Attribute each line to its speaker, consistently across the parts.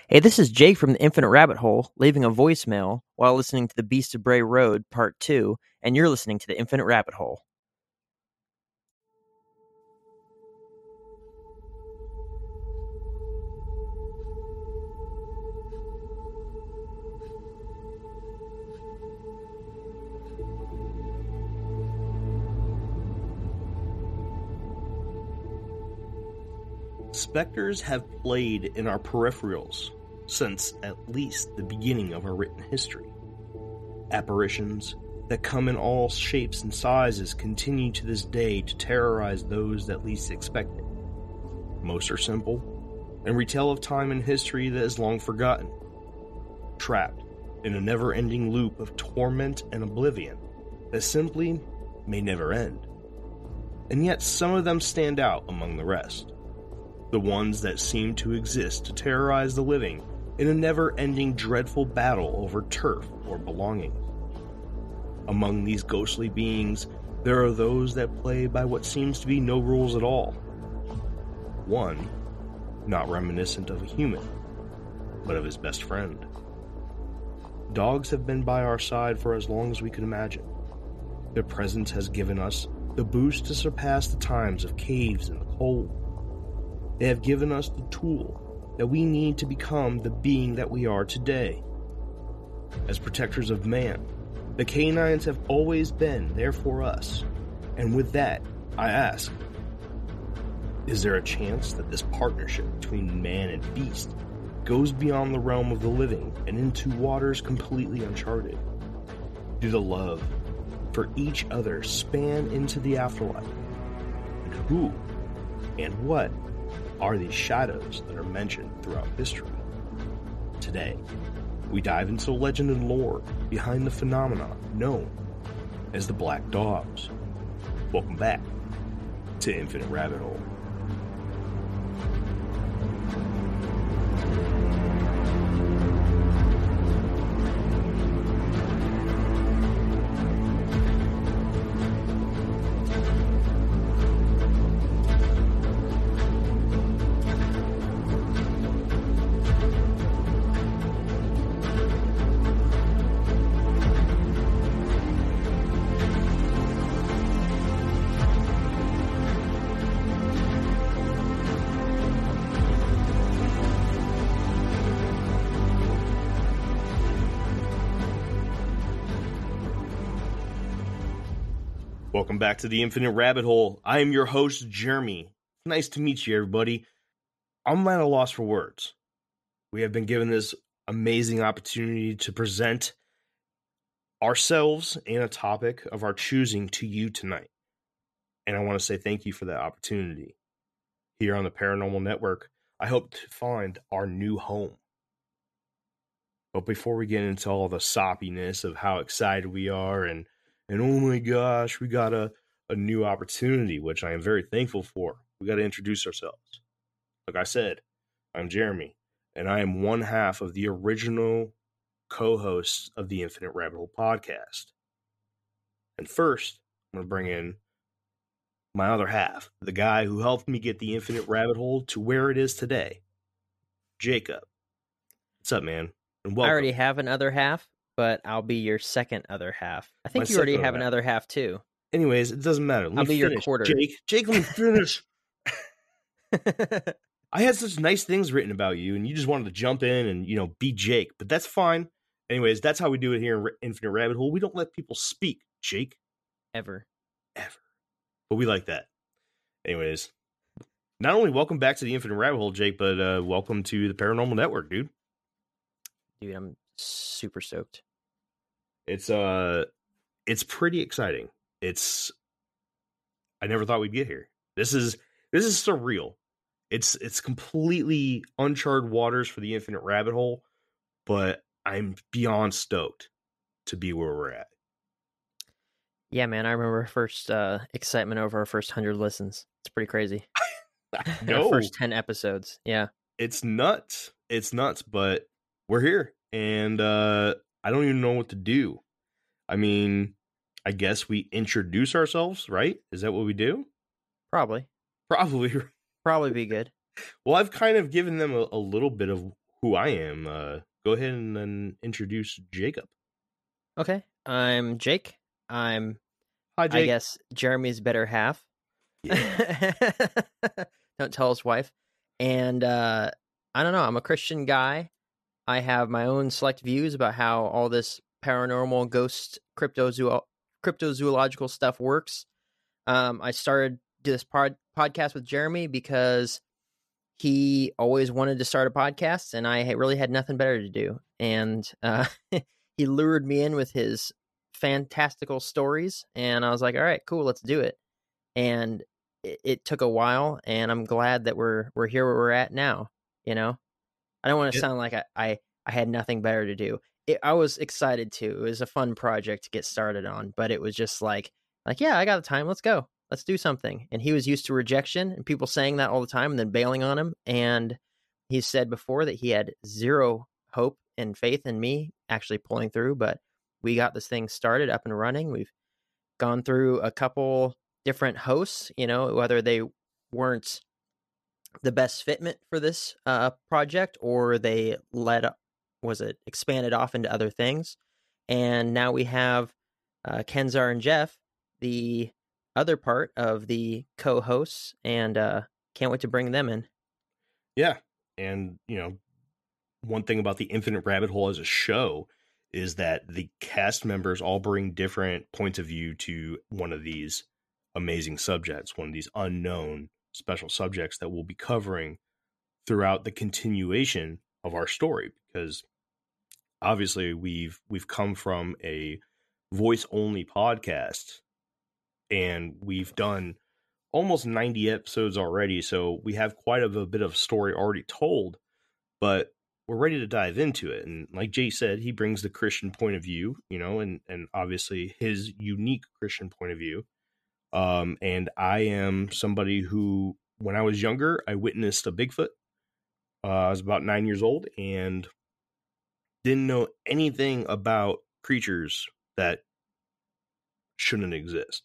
Speaker 1: Hey, this is Jake from the Infinite Rabbit Hole, leaving a voicemail while listening to the Beast of Bray Road Part 2, and you're listening to the Infinite Rabbit Hole.
Speaker 2: Spectres have played in our peripherals since at least the beginning of our written history. Apparitions that come in all shapes and sizes continue to this day to terrorize those that least expect it. Most are simple and retell of time and history that is long forgotten, trapped in a never-ending loop of torment and oblivion that simply may never end. And yet some of them stand out among the rest. The ones that seem to exist to terrorize the living in a never-ending dreadful battle over turf or belongings. Among these ghostly beings, there are those that play by what seems to be no rules at all. One, not reminiscent of a human, but of his best friend. Dogs have been by our side for as long as we could imagine. Their presence has given us the boost to surpass the times of caves and the cold. They have given us the tool that we need to become the being that we are today. As protectors of man, the canines have always been there for us. And with that, I ask, is there a chance that this partnership between man and beast goes beyond the realm of the living and into waters completely uncharted? Do the love for each other span into the afterlife? And who and what are these shadows that are mentioned throughout history? Today, we dive into legend and lore behind the phenomenon known as the Black Dogs. Welcome back to Infinite Rabbit Hole. Welcome back to the Infinite Rabbit Hole. I am your host, Jeremy. Nice to meet you, everybody. I'm at a loss for words. We have been given this amazing opportunity to present ourselves and a topic of our choosing to you tonight. And I want to say thank you for that opportunity. Here on the Paranormal Network, I hope to find our new home. But before we get into all the soppiness of how excited we are and oh my gosh, we got a new opportunity, which I am very thankful for. We got to introduce ourselves. Like I said, I'm Jeremy, and I am one half of the original co-hosts of the Infinite Rabbit Hole podcast. And first, I'm going to bring in my other half, the guy who helped me get the Infinite Rabbit Hole to where it is today, Jacob. What's up, man? And welcome.
Speaker 1: I already have an other half, but I'll be your second other half. I think you already have another half, too.
Speaker 2: Anyways, it doesn't matter.
Speaker 1: I'll be your quarter.
Speaker 2: Jake, let me finish. I had such nice things written about you, and you just wanted to jump in and, be Jake. But that's fine. Anyways, that's how we do it here in Infinite Rabbit Hole. We don't let people speak, Jake.
Speaker 1: Ever.
Speaker 2: But we like that. Anyways, not only welcome back to the Infinite Rabbit Hole, Jake, but welcome to the Paranormal Network, dude.
Speaker 1: Dude, I'm super stoked.
Speaker 2: It's pretty exciting. I never thought we'd get here. This is surreal. It's completely uncharted waters for the Infinite Rabbit Hole, but I'm beyond stoked to be where we're at.
Speaker 1: Yeah, man, I remember first excitement over our first 100 listens. It's pretty crazy.
Speaker 2: No.
Speaker 1: Our first 10 episodes. Yeah.
Speaker 2: It's nuts. But we're here, and I don't even know what to do. I mean, I guess we introduce ourselves, right? Is that what we do?
Speaker 1: Probably.
Speaker 2: Probably.
Speaker 1: Probably be good.
Speaker 2: Well, I've kind of given them a little bit of who I am, go ahead and then introduce Jacob.
Speaker 1: Okay, I'm Jake. I'm,
Speaker 2: Hi,
Speaker 1: I
Speaker 2: Jake.
Speaker 1: guess, Jeremy's better half.
Speaker 2: Yeah.
Speaker 1: Don't tell his wife. And I don't know. I'm a Christian guy. I have my own select views about how all this paranormal, ghost, cryptozoological stuff works. I started this podcast with Jeremy because he always wanted to start a podcast, and I really had nothing better to do. And he lured me in with his fantastical stories, and I was like, "All right, cool, let's do it." And it took a while, and I'm glad that we're here where we're at now. You know, I don't want to sound like I had nothing better to do. I was excited too. It was a fun project to get started on, but it was just like yeah, I got the time. Let's go. Let's do something. And he was used to rejection and people saying that all the time and then bailing on him. And he said before that he had zero hope and faith in me actually pulling through, but we got this thing started up and running. We've gone through a couple different hosts, whether they weren't the best fitment for this project or they expanded off into other things. And now we have Kenzar and Jeff, the other part of the co-hosts, and can't wait to bring them in.
Speaker 2: Yeah. And, one thing about the Infinite Rabbit Hole as a show is that the cast members all bring different points of view to one of these amazing subjects, one of these unknown special subjects that we'll be covering throughout the continuation of our story. Because obviously we've come from a voice only podcast and we've done almost 90 episodes already, so we have quite a bit of story already told, but we're ready to dive into it. And like Jay said, he brings the Christian point of view, and obviously his unique Christian point of view. And I am somebody who, when I was younger, I witnessed a Bigfoot. I was about 9 years old and didn't know anything about creatures that shouldn't exist.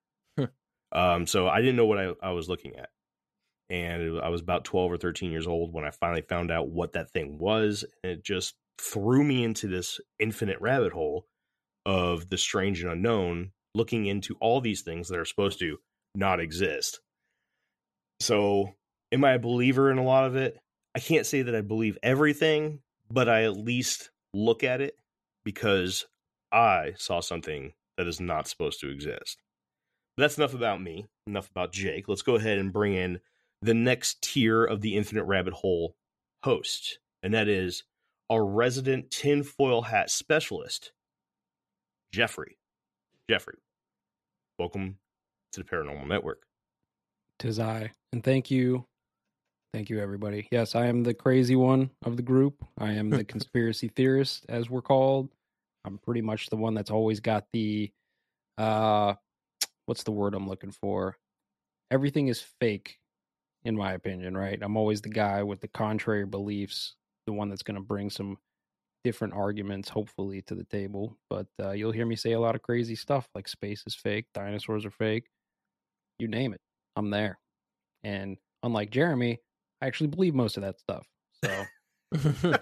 Speaker 2: So I didn't know what I was looking at. And I was about 12 or 13 years old when I finally found out what that thing was. And it just threw me into this infinite rabbit hole of the strange and unknown, looking into all these things that are supposed to not exist. So am I a believer in a lot of it? I can't say that I believe everything, but I at least look at it because I saw something that is not supposed to exist. But that's enough about me, enough about Jake. Let's go ahead and bring in the next tier of the Infinite Rabbit Hole host, and that is our resident tinfoil hat specialist, Jeffrey. Jeffrey, welcome to the Paranormal Network.
Speaker 3: 'Tis I, and thank you everybody. Yes, I am the crazy one of the group. I am the conspiracy theorist, as we're called. I'm pretty much the one that's always got the what's the word I'm looking for? Everything is fake, in my opinion, right? I'm always the guy with the contrary beliefs, the one that's going to bring some different arguments, hopefully, to the table. But you'll hear me say a lot of crazy stuff, like space is fake, dinosaurs are fake, you name it, I'm there. And unlike Jeremy, I actually believe most of that stuff. So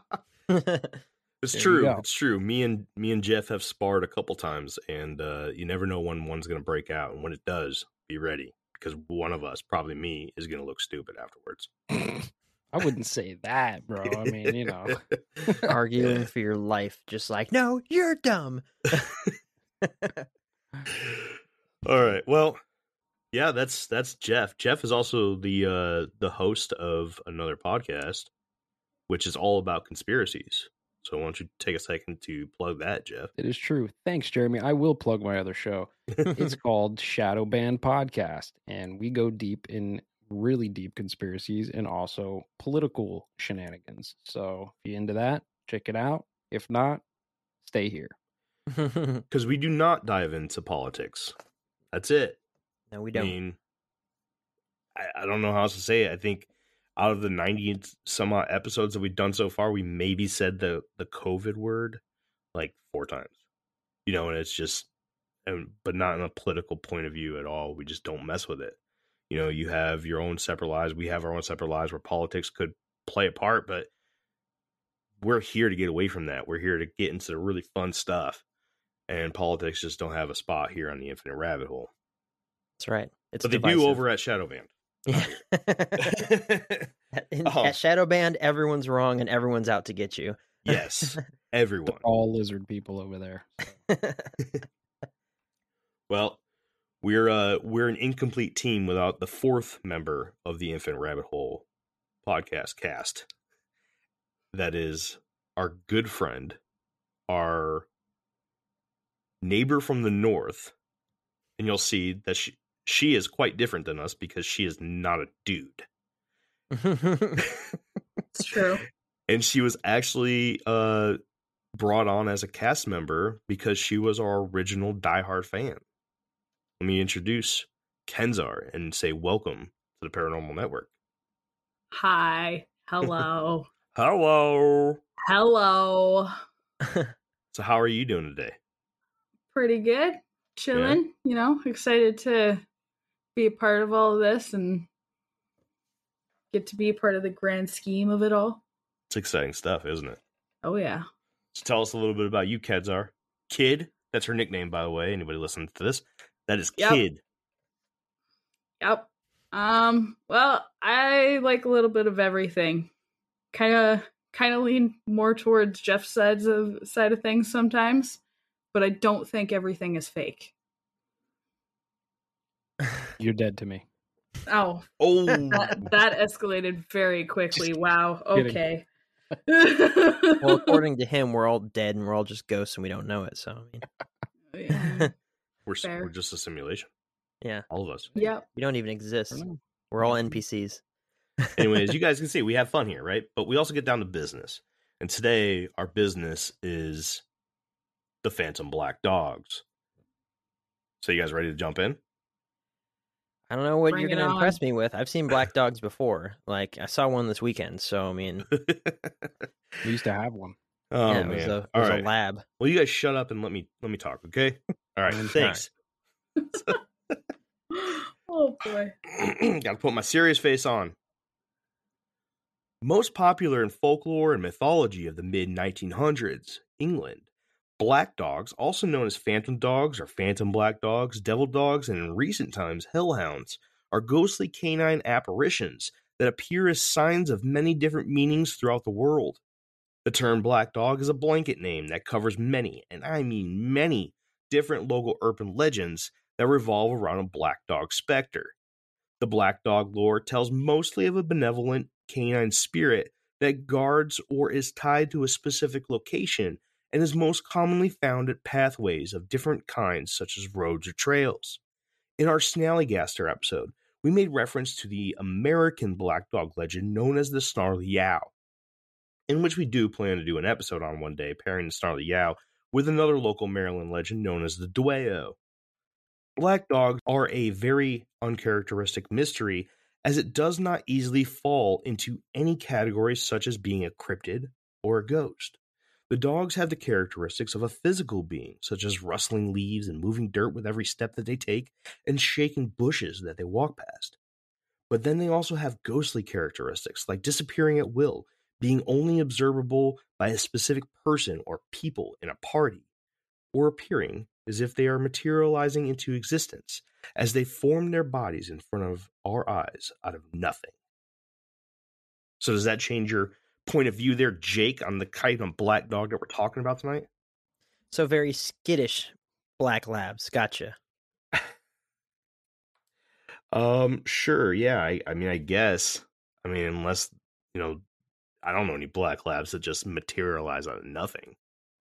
Speaker 2: It's true. It's true. Me and Jeff have sparred a couple times, and you never know when one's going to break out. And when it does, be ready, because one of us, probably me, is going to look stupid afterwards.
Speaker 3: I wouldn't say that, bro. I mean,
Speaker 1: arguing for your life, just like, no, you're dumb.
Speaker 2: All right. Well, yeah, that's Jeff. Jeff is also the host of another podcast, which is all about conspiracies. So why don't you take a second to plug that, Jeff?
Speaker 3: It is true. Thanks, Jeremy. I will plug my other show. It's called Shadow Band Podcast, and we go deep in really deep conspiracies and also political shenanigans. So if you're into that, check it out. If not, stay here.
Speaker 2: Because we do not dive into politics. That's it.
Speaker 1: No, we don't.
Speaker 2: I mean, I don't know how else to say it. I think out of the 90 some odd episodes that we've done so far, we maybe said the COVID word like 4 times. And it's just, but not in a political point of view at all. We just don't mess with it. You have your own separate lives. We have our own separate lives where politics could play a part, but we're here to get away from that. We're here to get into the really fun stuff. And politics just don't have a spot here on the Infinite Rabbit Hole.
Speaker 1: That's right. It's
Speaker 2: but they
Speaker 1: divisive.
Speaker 2: do over at Shadowband.
Speaker 1: Yeah. At Shadowband, everyone's wrong and everyone's out to get you.
Speaker 2: Yes, everyone.
Speaker 3: All lizard people over there.
Speaker 2: Well, we're an incomplete team without the fourth member of the Infinite Rabbit Hole podcast cast. That is our good friend, our neighbor from the north, and you'll see that she is quite different than us because she is not a dude.
Speaker 4: It's true.
Speaker 2: And she was actually brought on as a cast member because she was our original diehard fan. Let me introduce Kenzar and say welcome to the Paranormal Network.
Speaker 4: Hi. Hello.
Speaker 2: Hello.
Speaker 4: Hello.
Speaker 2: So how are you doing today?
Speaker 4: Pretty good. Chilling, excited to be a part of all of this and get to be a part of the grand scheme of it all.
Speaker 2: It's exciting stuff, isn't it?
Speaker 4: Oh, yeah.
Speaker 2: So tell us a little bit about you, Kenzar. Kid, that's her nickname, by the way. Anybody listening to this? That is Kid.
Speaker 4: Yep. Well, I like a little bit of everything. Kind of lean more towards Jeff's side of things sometimes, but I don't think everything is fake.
Speaker 3: You're dead to me.
Speaker 4: Oh, that escalated very quickly. Wow. Okay.
Speaker 1: Well, according to him, we're all dead and we're all just ghosts and we don't know it. So I mean,
Speaker 2: we're just a simulation.
Speaker 1: Yeah,
Speaker 2: all of us.
Speaker 4: Yep.
Speaker 1: We don't even exist. We're all NPCs.
Speaker 2: Anyways, you guys can see we have fun here, right? But we also get down to business. And today, our business is the Phantom Black Dogs. So you guys ready to jump in?
Speaker 1: I don't know what
Speaker 4: Bring
Speaker 1: you're going
Speaker 4: it
Speaker 1: to
Speaker 4: on.
Speaker 1: impress me with. I've seen black dogs before. Like, I saw one this weekend. So, I mean,
Speaker 3: We used to have one.
Speaker 2: Oh,
Speaker 1: yeah, it
Speaker 2: man.
Speaker 1: was
Speaker 2: All
Speaker 1: a
Speaker 2: right.
Speaker 1: lab.
Speaker 2: Well, you guys shut up and let me talk, okay? All right, thanks.
Speaker 4: Oh, boy.
Speaker 2: Gotta put my serious face on. Most popular in folklore and mythology of the mid-1900s, England, black dogs, also known as phantom dogs or phantom black dogs, devil dogs, and in recent times, hellhounds, are ghostly canine apparitions that appear as signs of many different meanings throughout the world. The term black dog is a blanket name that covers many, and I mean many, different local urban legends that revolve around a black dog specter. The black dog lore tells mostly of a benevolent canine spirit that guards or is tied to a specific location and is most commonly found at pathways of different kinds such as roads or trails. In our Snallygaster episode, we made reference to the American black dog legend known as the Snarly Yow, in which we do plan to do an episode on one day, pairing the Snarly Yow with another local Maryland legend known as the Dwayyo. Black dogs are a very uncharacteristic mystery, as it does not easily fall into any category such as being a cryptid or a ghost. The dogs have the characteristics of a physical being, such as rustling leaves and moving dirt with every step that they take, and shaking bushes that they walk past. But then they also have ghostly characteristics, like disappearing at will, being only observable by a specific person or people in a party, or appearing as if they are materializing into existence as they form their bodies in front of our eyes out of nothing. So does that change your point of view there, Jake, on the type of black dog that we're talking about tonight?
Speaker 1: So very skittish black labs. Gotcha.
Speaker 2: Sure, yeah. I mean, I guess. I mean, unless, I don't know any black labs that just materialize out of nothing.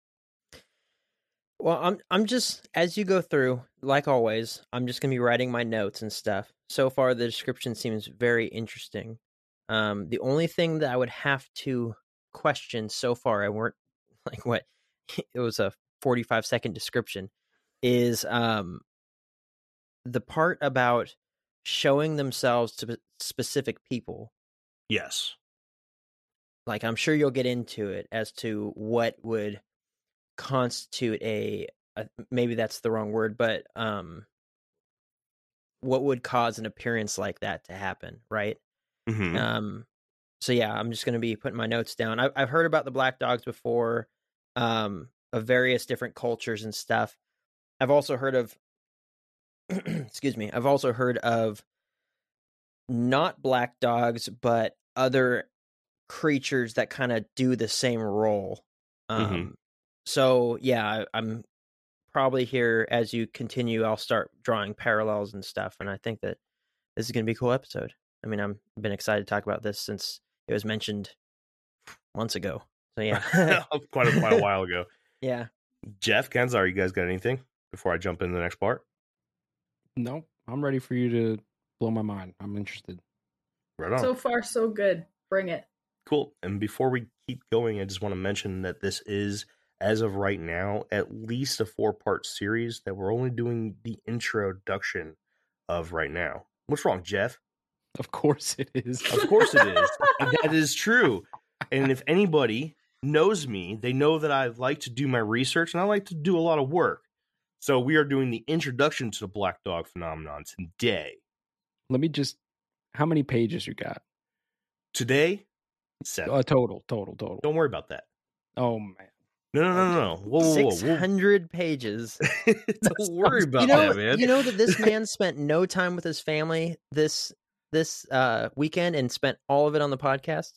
Speaker 1: Well, I'm just, as you go through, like always, I'm just gonna be writing my notes and stuff. So far, the description seems very interesting. The only thing that I would have to question so far, I weren't like what it was a 45-second description, is the part about showing themselves to specific people.
Speaker 2: Yes.
Speaker 1: Like, I'm sure you'll get into it as to what would constitute a maybe that's the wrong word, but what would cause an appearance like that to happen, right?
Speaker 2: Mm-hmm.
Speaker 1: So yeah, I'm just going to be putting my notes down. I've heard about the black dogs before, of various different cultures and stuff. I've also heard of, excuse me, I've also heard of not black dogs, but other creatures that kind of do the same role. So yeah, I'm probably here as you continue, I'll start drawing parallels and stuff. And I think that this is going to be a cool episode. I mean, I've been excited to talk about this since it was mentioned months ago. So yeah,
Speaker 2: quite a while ago.
Speaker 1: Yeah.
Speaker 2: Jeff, Kenzar, you guys got anything before I jump into the next part?
Speaker 3: No, I'm ready for you to blow my mind. I'm interested.
Speaker 2: Right on.
Speaker 4: So far, so good. Bring it.
Speaker 2: Cool. And before we keep going, I just want to mention that this is, as of right now, at least a 4-part series that we're only doing the introduction of right now. What's wrong, Jeff?
Speaker 3: Of course it is.
Speaker 2: Of course it is. That is true. And if anybody knows me, they know that I like to do my research and I like to do a lot of work. So we are doing the introduction to the black dog phenomenon today.
Speaker 3: Let me just, how many pages you got?
Speaker 2: Today, 7.
Speaker 3: Total.
Speaker 2: Don't worry about that.
Speaker 3: Oh, man.
Speaker 2: No. Whoa.
Speaker 1: 600 pages.
Speaker 2: Don't worry about that, man.
Speaker 1: You know that this man spent no time with his family this weekend and spent all of it on the podcast?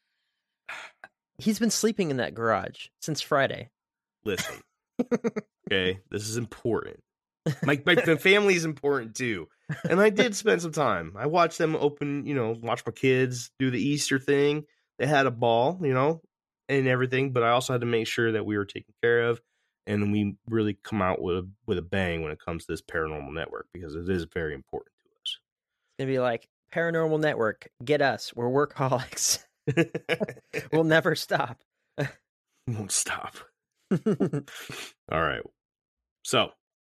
Speaker 1: He's been sleeping in that garage since Friday.
Speaker 2: Listen, okay, this is important. My family is important too. And I did spend some time. I watched them watch my kids do the Easter thing. They had a ball, and everything, but I also had to make sure that we were taken care of, and we really come out with a bang when it comes to this paranormal network, because it is very important to us.
Speaker 1: It's gonna be like, Paranormal Network, get us. We're workaholics. We'll never stop.
Speaker 2: Won't stop. All right. So,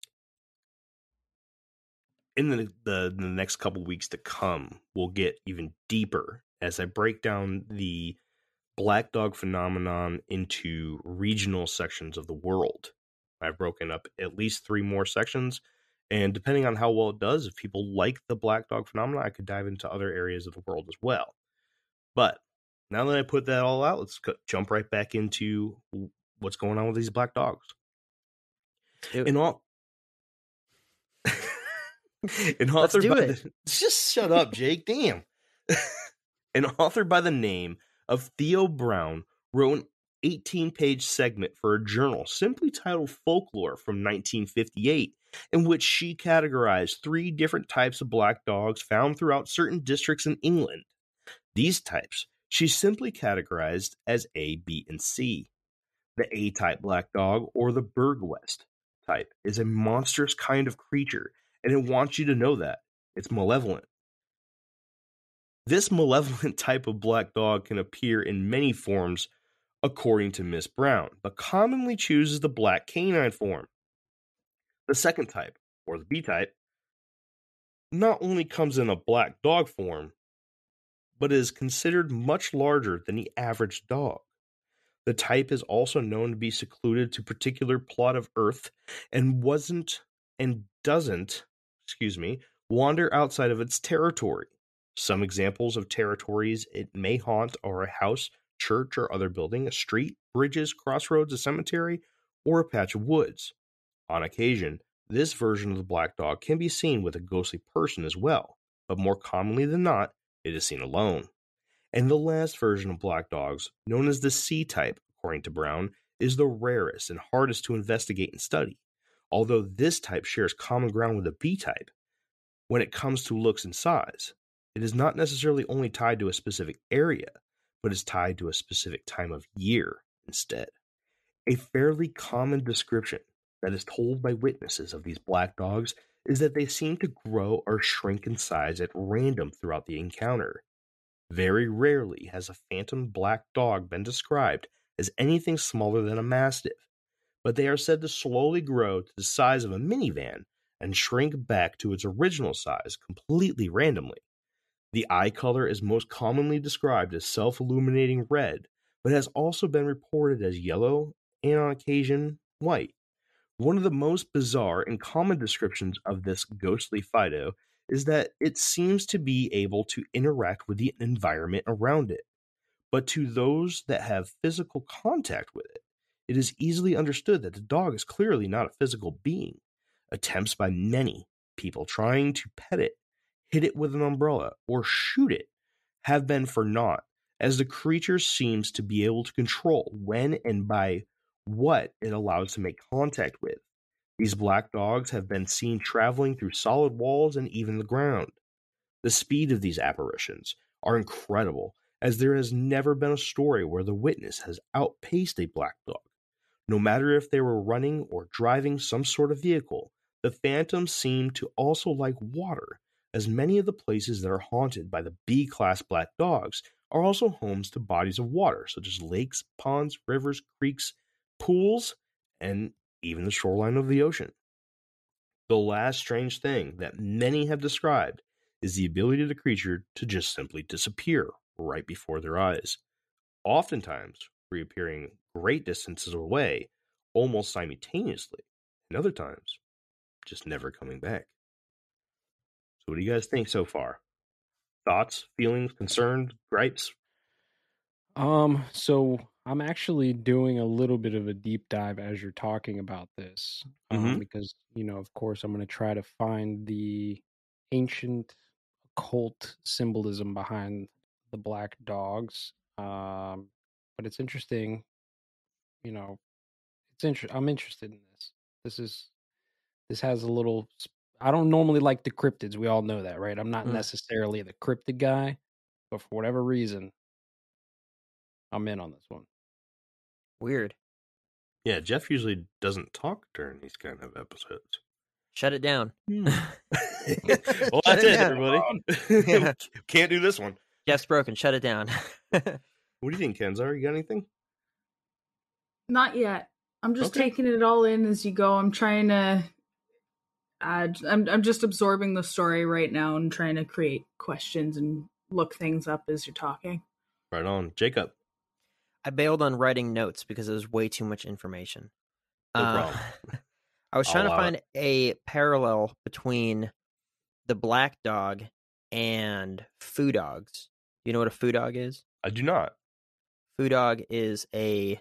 Speaker 2: in the next couple weeks to come, we'll get even deeper as I break down the black dog phenomenon into regional sections of the world. I've broken up at least 3 more sections, and depending on how well it does, if people like the black dog phenomenon, I could dive into other areas of the world as well. But now that I put that all out, let's jump right back into what's going on with these black dogs. Just shut up, Jake. Damn. An author by the name of Theo Brown wrote an 18-page segment for a journal simply titled Folklore from 1958, in which she categorized 3 different types of black dogs found throughout certain districts in England. These types she simply categorized as A, B, and C. The A-type black dog, or the Bergwest type, is a monstrous kind of creature, and it wants you to know that. It's malevolent. This malevolent type of black dog can appear in many forms, according to Miss Brown, but commonly chooses the black canine form. The second type, or the B-type, not only comes in a black dog form, but is considered much larger than the average dog. The type is also known to be secluded to a particular plot of earth and doesn't wander outside of its territory. Some examples of territories it may haunt are a house, church, or other building, a street, bridges, crossroads, a cemetery, or a patch of woods. On occasion, this version of the black dog can be seen with a ghostly person as well, but more commonly than not, it is seen alone. And the last version of black dogs, known as the C-type, according to Brown, is the rarest and hardest to investigate and study. Although this type shares common ground with the B-type, when it comes to looks and size, it is not necessarily only tied to a specific area, but is tied to a specific time of year instead. A fairly common description that is told by witnesses of these black dogs is that they seem to grow or shrink in size at random throughout the encounter. Very rarely has a phantom black dog been described as anything smaller than a mastiff, but they are said to slowly grow to the size of a minivan and shrink back to its original size completely randomly. The eye color is most commonly described as self-illuminating red, but has also been reported as yellow and on occasion white. One of the most bizarre and common descriptions of this ghostly Fido is that it seems to be able to interact with the environment around it, but to those that have physical contact with it, it is easily understood that the dog is clearly not a physical being. Attempts by many people trying to pet it, hit it with an umbrella, or shoot it have been for naught, as the creature seems to be able to control when and by what it allows to make contact with. These black dogs have been seen traveling through solid walls and even the ground. The speed of these apparitions are incredible, as there has never been a story where the witness has outpaced a black dog. No matter if they were running or driving some sort of vehicle, the phantoms seem to also like water, as many of the places that are haunted by the B-class black dogs are also homes to bodies of water, such as lakes, ponds, rivers, creeks, pools, and even the shoreline of the ocean. The last strange thing that many have described is the ability of the creature to just simply disappear right before their eyes, oftentimes reappearing great distances away almost simultaneously, and other times just never coming back. So what do you guys think so far? Thoughts, feelings, concerns, gripes?
Speaker 3: So I'm actually doing a little bit of a deep dive as you're talking about this, because, of course, I'm going to try to find the ancient occult symbolism behind the black dogs. But it's interesting, I'm interested in this. This has a little. I don't normally like the cryptids. We all know that, right? I'm not necessarily the cryptid guy, but for whatever reason, I'm in on this one.
Speaker 1: Weird.
Speaker 2: Yeah, Jeff usually doesn't talk during these kind of episodes.
Speaker 1: Shut it down.
Speaker 2: Well, that's it, everybody. Yeah. Can't do this one.
Speaker 1: Jeff's broken. Shut it down.
Speaker 2: What do you think, Kenzar? You got anything?
Speaker 4: Not yet. I'm just taking it all in as you go. I'm trying to. I'm just absorbing the story right now and trying to create questions and look things up as you're talking.
Speaker 2: Right on, Jacob.
Speaker 1: I bailed on writing notes because it was way too much information.
Speaker 2: No problem.
Speaker 1: I was trying to find a parallel between the black dog and foo dogs. Do you know what a foo dog is?
Speaker 2: I do not.
Speaker 1: Foo dog is a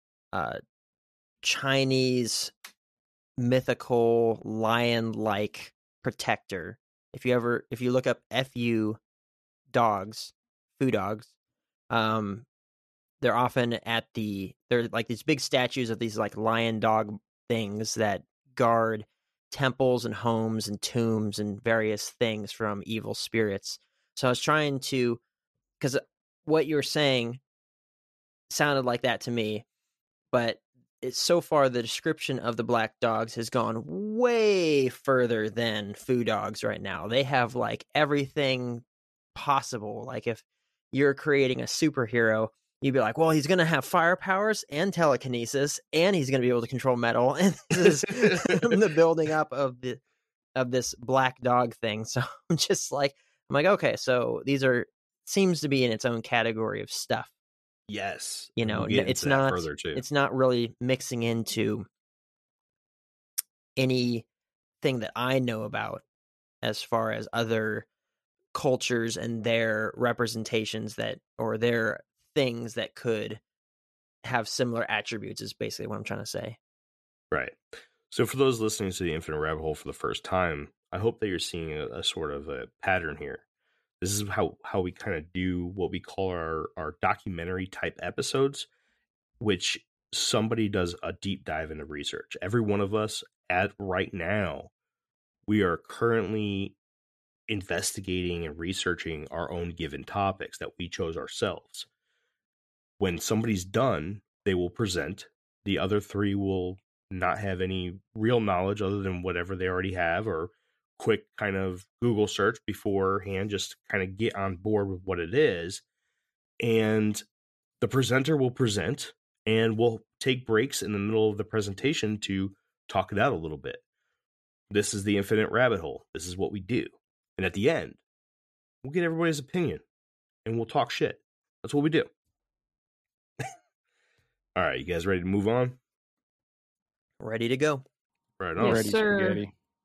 Speaker 1: Chinese mythical lion-like protector. If you look up FU dogs, foo dogs, they're often they're like these big statues of these like lion dog things that guard temples and homes and tombs and various things from evil spirits. So I was trying to, because what you were saying sounded like that to me, but so far the description of the black dogs has gone way further than foo dogs right now. They have like everything possible. Like if you're creating a superhero, you'd be like, well, he's going to have fire powers and telekinesis, and he's going to be able to control metal. And this is the building up of this black dog thing. So I'm like, okay, so seems to be in its own category of stuff.
Speaker 2: Yes.
Speaker 1: We'll
Speaker 2: it's not further too.
Speaker 1: It's not really mixing into anything that I know about as far as other cultures and their representations or their things that could have similar attributes is basically what I'm trying to say.
Speaker 2: Right. So for those listening to the Infinite Rabbit Hole for the first time, I hope that you're seeing a sort of a pattern here. This is how we kind of do what we call our documentary type episodes, which somebody does a deep dive into research. Every one of us right now, we are currently investigating and researching our own given topics that we chose ourselves. When somebody's done, they will present. The other three will not have any real knowledge other than whatever they already have, or quick kind of Google search beforehand, just to kind of get on board with what it is. And the presenter will present, and we'll take breaks in the middle of the presentation to talk it out a little bit. This is the Infinite Rabbit Hole. This is what we do. And at the end, we'll get everybody's opinion, and we'll talk shit. That's what we do. All right, you guys ready to move on?
Speaker 1: Ready to go.
Speaker 2: Right on.
Speaker 4: Yes, sir.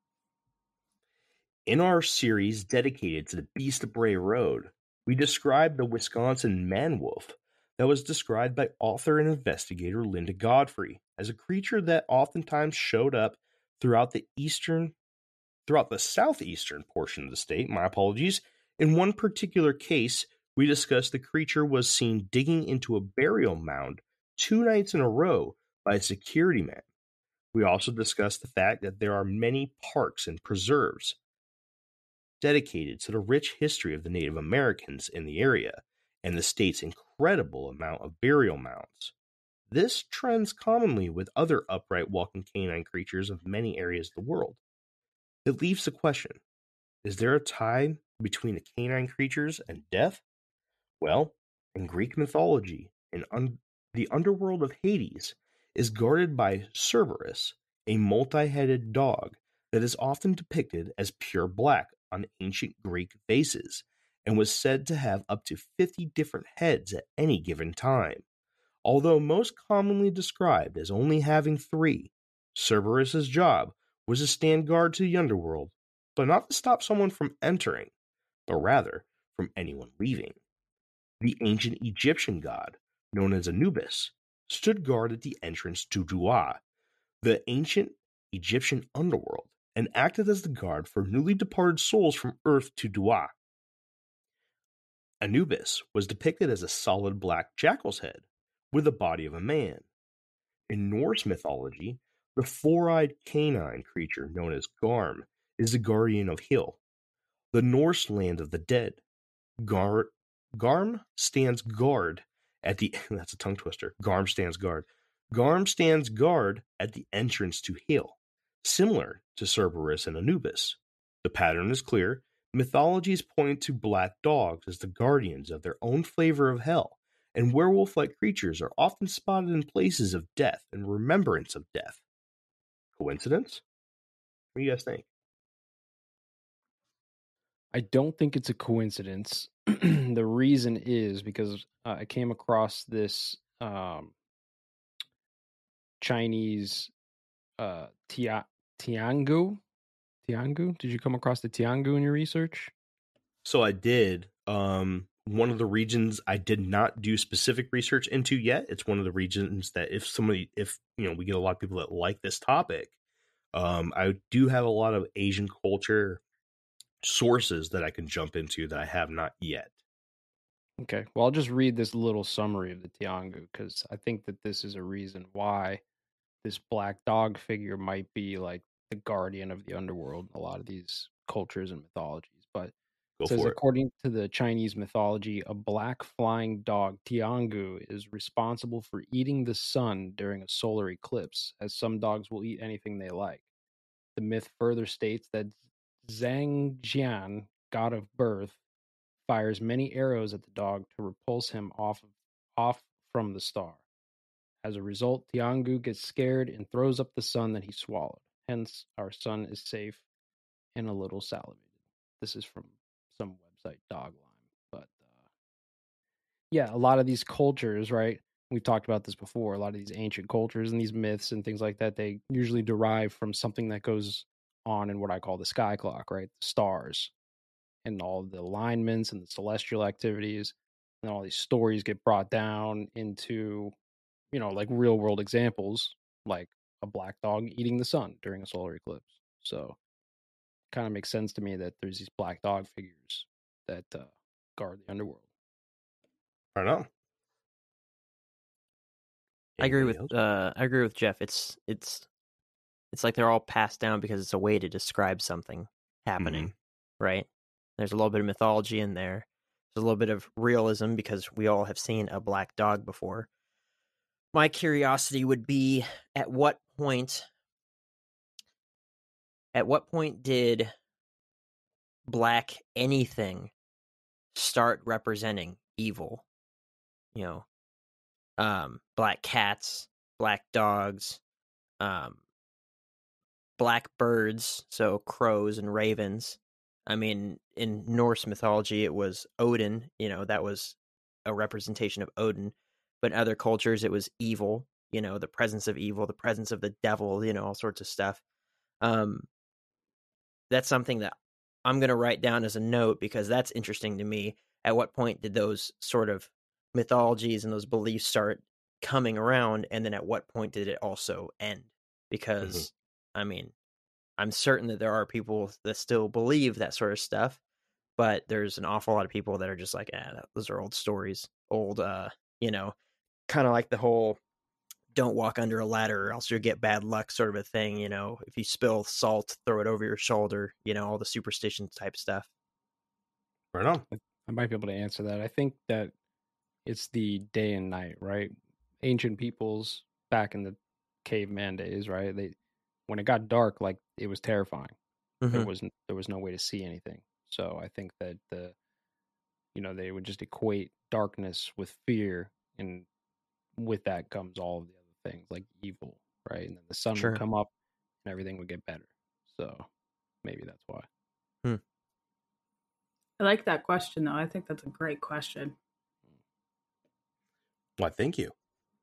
Speaker 2: In our series dedicated to the Beast of Bray Road, we describe the Wisconsin man wolf, that was described by author and investigator Linda Godfrey as a creature that oftentimes showed up throughout the southeastern portion of the state. My apologies. In one particular case, we discussed the creature was seen digging into a burial mound 2 nights in a row by a security man. We also discussed the fact that there are many parks and preserves dedicated to the rich history of the Native Americans in the area and the state's incredible amount of burial mounds. This trends commonly with other upright walking canine creatures of many areas of the world. It leaves the question, is there a tie between the canine creatures and death? Well, in Greek mythology, the underworld of Hades is guarded by Cerberus, a multi-headed dog that is often depicted as pure black on ancient Greek vases and was said to have up to 50 different heads at any given time. Although most commonly described as only having 3, Cerberus's job was to stand guard to the underworld, but not to stop someone from entering, but rather from anyone leaving. The ancient Egyptian god, known as Anubis, stood guard at the entrance to Dua, the ancient Egyptian underworld, and acted as the guard for newly departed souls from Earth to Dua. Anubis was depicted as a solid black jackal's head, with the body of a man. In Norse mythology, the 4-eyed canine creature known as Garm is the guardian of Hel, the Norse land of the dead. Garm stands guard at the that's a tongue twister. Garm stands guard. Garm stands guard at the entrance to Hel, similar to Cerberus and Anubis. The pattern is clear. Mythologies point to black dogs as the guardians of their own flavor of hell, and werewolf-like creatures are often spotted in places of death and remembrance of death. Coincidence? What do you guys think?
Speaker 3: I don't think it's a coincidence. The reason is because I came across this Chinese Tiangu. Tiangu? Did you come across the Tiangu in your research?
Speaker 2: So I did. One of the regions I did not do specific research into yet. It's one of the regions that if we get a lot of people that like this topic, I do have a lot of Asian culture sources that I can jump into that I have not yet.
Speaker 3: Okay, well, I'll just read this little summary of the Tiangu because I think that this is a reason why this black dog figure might be like the guardian of the underworld in a lot of these cultures and mythologies. But it says, according to the Chinese mythology, a black flying dog, Tiangu, is responsible for eating the sun during a solar eclipse, as some dogs will eat anything they like. The myth further states that Zhang Jian, god of birth, fires many arrows at the dog to repulse him off from the star. As a result, Tiangu gets scared and throws up the sun that he swallowed. Hence, our sun is safe and a little salivated. This is from some website, Doglime. But yeah, a lot of these cultures, right? We've talked about this before. A lot of these ancient cultures and these myths and things like that, they usually derive from something that goes on in what I call the sky clock, right? The stars and all the alignments and the celestial activities. And all these stories get brought down into, like real world examples, like a black dog eating the sun during a solar eclipse. So kind of makes sense to me that there's these black dog figures that guard the underworld.
Speaker 2: I don't know.
Speaker 1: I agree with Jeff. It's like they're all passed down because it's a way to describe something happening, right? There's a little bit of mythology in there. There's a little bit of realism because we all have seen a black dog before. My curiosity would be at what point did black anything start representing evil? Black cats, black dogs, black birds, so crows and ravens. I mean, in Norse mythology, it was Odin, that was a representation of Odin. But in other cultures, it was evil, the presence of evil, the presence of the devil, all sorts of stuff. That's something that I'm going to write down as a note because that's interesting to me. At what point did those sort of mythologies and those beliefs start coming around, and then at what point did it also end? Because I mean, I'm certain that there are people that still believe that sort of stuff, but there's an awful lot of people that are just like, those are old stories, old, you know, kind of like the whole don't walk under a ladder or else you'll get bad luck sort of a thing. You know, if you spill salt, throw it over your shoulder, you know, all the superstition type stuff.
Speaker 2: Right on.
Speaker 3: I might be able to answer that. I think that it's the day and night, right? Ancient peoples back in the caveman days, right? When it got dark, like it was terrifying. There was no way to see anything. So I think that they would just equate darkness with fear, and with that comes all of the other things like evil, right? And then the sun would come up and everything would get better. So maybe that's why.
Speaker 4: I like that question, though. I think that's a great question.
Speaker 2: Why, thank you.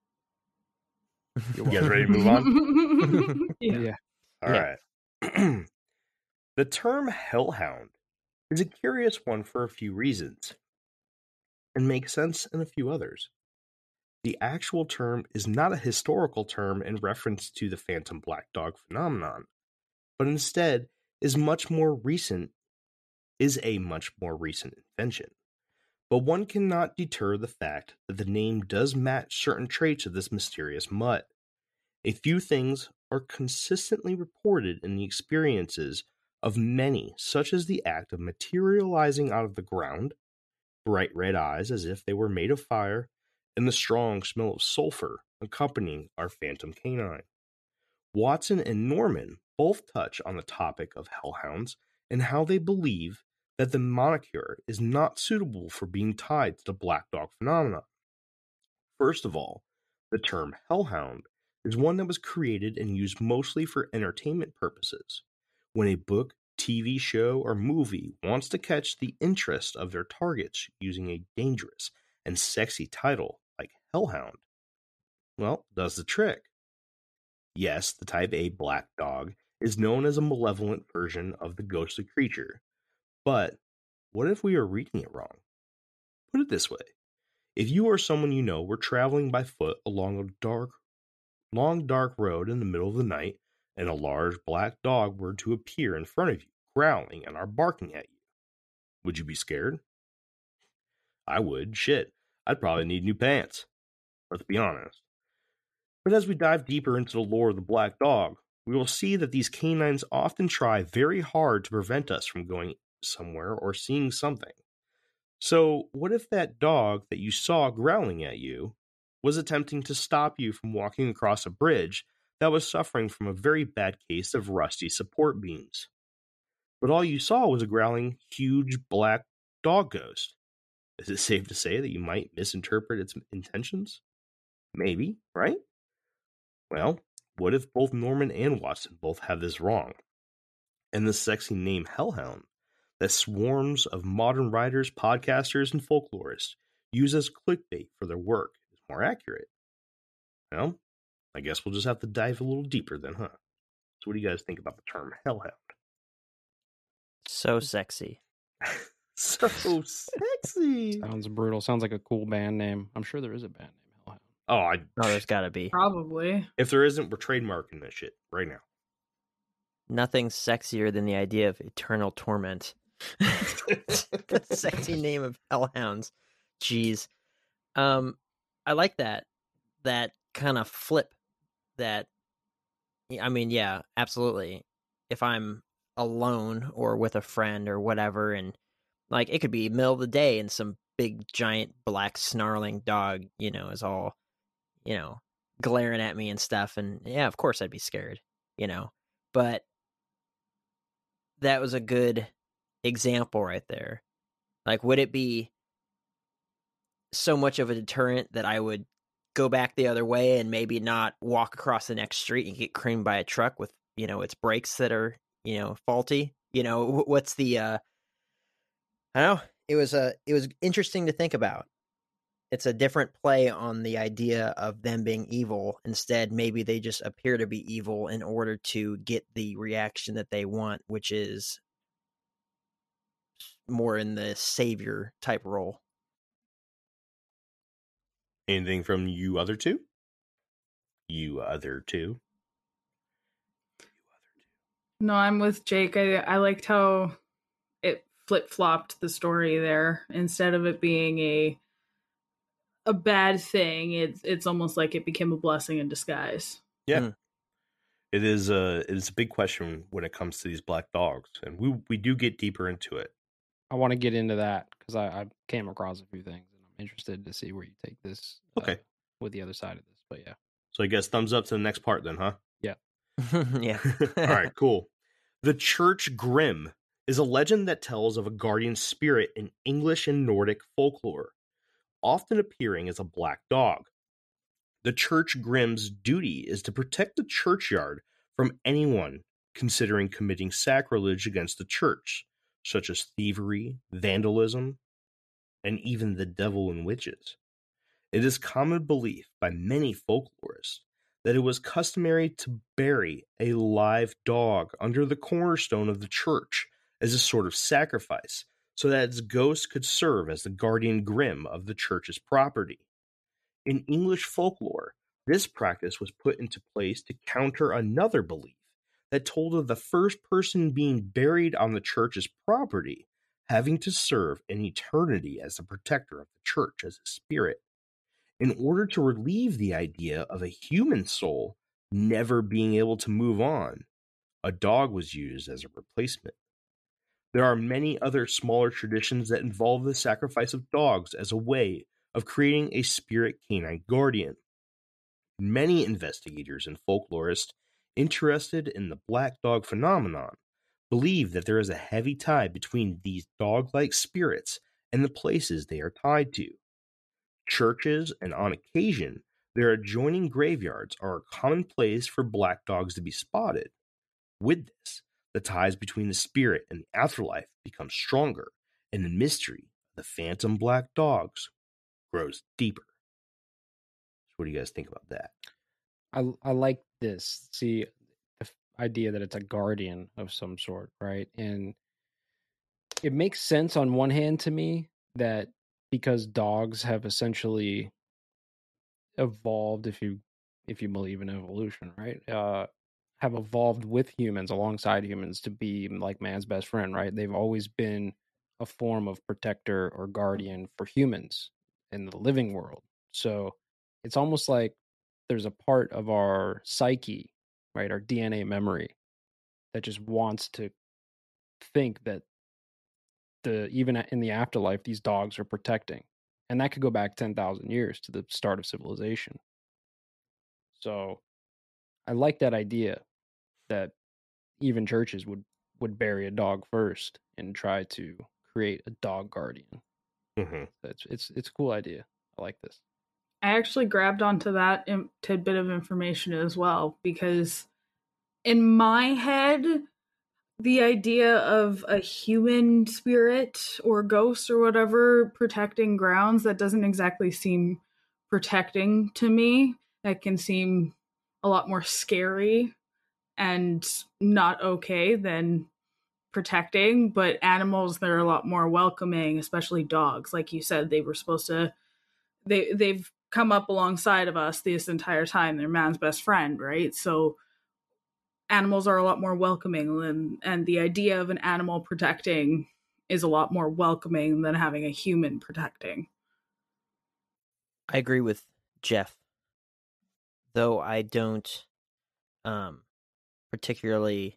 Speaker 2: You guys ready to move on?
Speaker 4: Yeah.
Speaker 2: All right. The term hellhound is a curious one for a few reasons, and makes sense in a few others. The actual term is not a historical term in reference to the phantom black dog phenomenon, but instead is a much more recent invention. But one cannot deter the fact that the name does match certain traits of this mysterious mutt. A few things are consistently reported in the experiences of many, such as the act of materializing out of the ground, bright red eyes as if they were made of fire, and the strong smell of sulfur accompanying our phantom canine. Watson and Norman both touch on the topic of hellhounds and how they believe that the moniker is not suitable for being tied to the black dog phenomenon. First of all, the term hellhound is one that was created and used mostly for entertainment purposes. When a book, TV show, or movie wants to catch the interest of their targets using a dangerous and sexy title like hellhound, well, does the trick. Yes, the type A black dog is known as a malevolent version of the ghostly creature, but what if we are reading it wrong? Put it this way. If you or someone you know were traveling by foot along a long dark road in the middle of the night, and a large black dog were to appear in front of you, growling and are barking at you, would you be scared? I would. Shit, I'd probably need new pants. Let's be honest. But as we dive deeper into the lore of the black dog, we will see that these canines often try very hard to prevent us from going somewhere or seeing something. So, what if that dog that you saw growling at you was attempting to stop you from walking across a bridge that was suffering from a very bad case of rusty support beams? But all you saw was a growling, huge black dog ghost. Is it safe to say that you might misinterpret its intentions? Maybe, right? Well, what if both Norman and Watson both have this wrong? And the sexy name Hellhound that swarms of modern writers, podcasters, and folklorists use as clickbait for their work is more accurate? Well, I guess we'll just have to dive a little deeper then, huh? So what do you guys think about the term Hellhound?
Speaker 1: So sexy.
Speaker 2: So sexy.
Speaker 3: Sounds brutal. Sounds like a cool band name. I'm sure there is a band name Hellhound.
Speaker 2: Oh,
Speaker 1: there's gotta be.
Speaker 4: Probably.
Speaker 2: If there isn't, we're trademarking this shit right now.
Speaker 1: Nothing's sexier than the idea of eternal torment. The sexy name of hellhounds. Jeez. I like that kind of flip. That, I mean, yeah, absolutely. If I'm alone or with a friend or whatever, and like it could be middle of the day and some big giant black snarling dog, is all, glaring at me and stuff, and yeah, of course I'd be scared, but that was a good example right there. Like, would it be so much of a deterrent that I would go back the other way and maybe not walk across the next street and get creamed by a truck with, its brakes that are, faulty? What's the, I don't know. It was interesting to think about. It's a different play on the idea of them being evil. Instead, maybe they just appear to be evil in order to get the reaction that they want, which is more in the savior type role.
Speaker 2: Anything from you other two? You other two?
Speaker 4: No, I'm with Jake. I liked how it flip-flopped the story there. Instead of it being a bad thing, it's almost like it became a blessing in disguise.
Speaker 2: Yeah.
Speaker 1: Mm.
Speaker 2: It is a big question when it comes to these black dogs, and we do get deeper into it.
Speaker 3: I want to get into that because I came across a few things and I'm interested to see where you take this.
Speaker 2: Okay.
Speaker 3: With the other side of this, but yeah.
Speaker 2: So I guess thumbs up to the next part then, huh?
Speaker 3: Yeah.
Speaker 1: Yeah.
Speaker 2: All right, cool. The Church Grim is a legend that tells of a guardian spirit in English and Nordic folklore, often appearing as a black dog. The Church Grim's duty is to protect the churchyard from anyone considering committing sacrilege against the church, such as thievery, vandalism, and even the devil and witches. It is common belief by many folklorists that it was customary to bury a live dog under the cornerstone of the church as a sort of sacrifice, so that its ghost could serve as the guardian grim of the church's property. In English folklore, this practice was put into place to counter another belief that told of the first person being buried on the church's property having to serve in eternity as the protector of the church as a spirit. In order to relieve the idea of a human soul never being able to move on, a dog was used as a replacement. There are many other smaller traditions that involve the sacrifice of dogs as a way of creating a spirit canine guardian. Many investigators and folklorists interested in the black dog phenomenon believe that there is a heavy tie between these dog-like spirits and the places they are tied to. Churches, and on occasion, their adjoining graveyards are a common place for black dogs to be spotted. With this, the ties between the spirit and the afterlife become stronger, and the mystery of the phantom black dogs grows deeper. So what do you guys think about that?
Speaker 3: I like this. See, the idea that it's a guardian of some sort, right? And it makes sense on one hand to me that because dogs have essentially evolved, if you believe in evolution, right? Have evolved with humans, alongside humans, to be like man's best friend, right? They've always been a form of protector or guardian for humans in the living world. So it's almost like there's a part of our psyche, right, our DNA memory, that just wants to think that even in the afterlife, these dogs are protecting. And that could go back 10,000 years to the start of civilization. So I like that idea that even churches would bury a dog first and try to create a dog guardian.
Speaker 2: Mm-hmm.
Speaker 3: It's a cool idea. I like this.
Speaker 4: I actually grabbed onto that tidbit of information as well, because in my head, the idea of a human spirit or ghost or whatever protecting grounds, that doesn't exactly seem protecting to me. That can seem a lot more scary and not okay than protecting. But animals that are a lot more welcoming, especially dogs, like you said, they were supposed to, they've come up alongside of us this entire time. They're man's best friend, right? So animals are a lot more welcoming, and the idea of an animal protecting is a lot more welcoming than having a human protecting.
Speaker 1: I agree with Jeff, though I don't particularly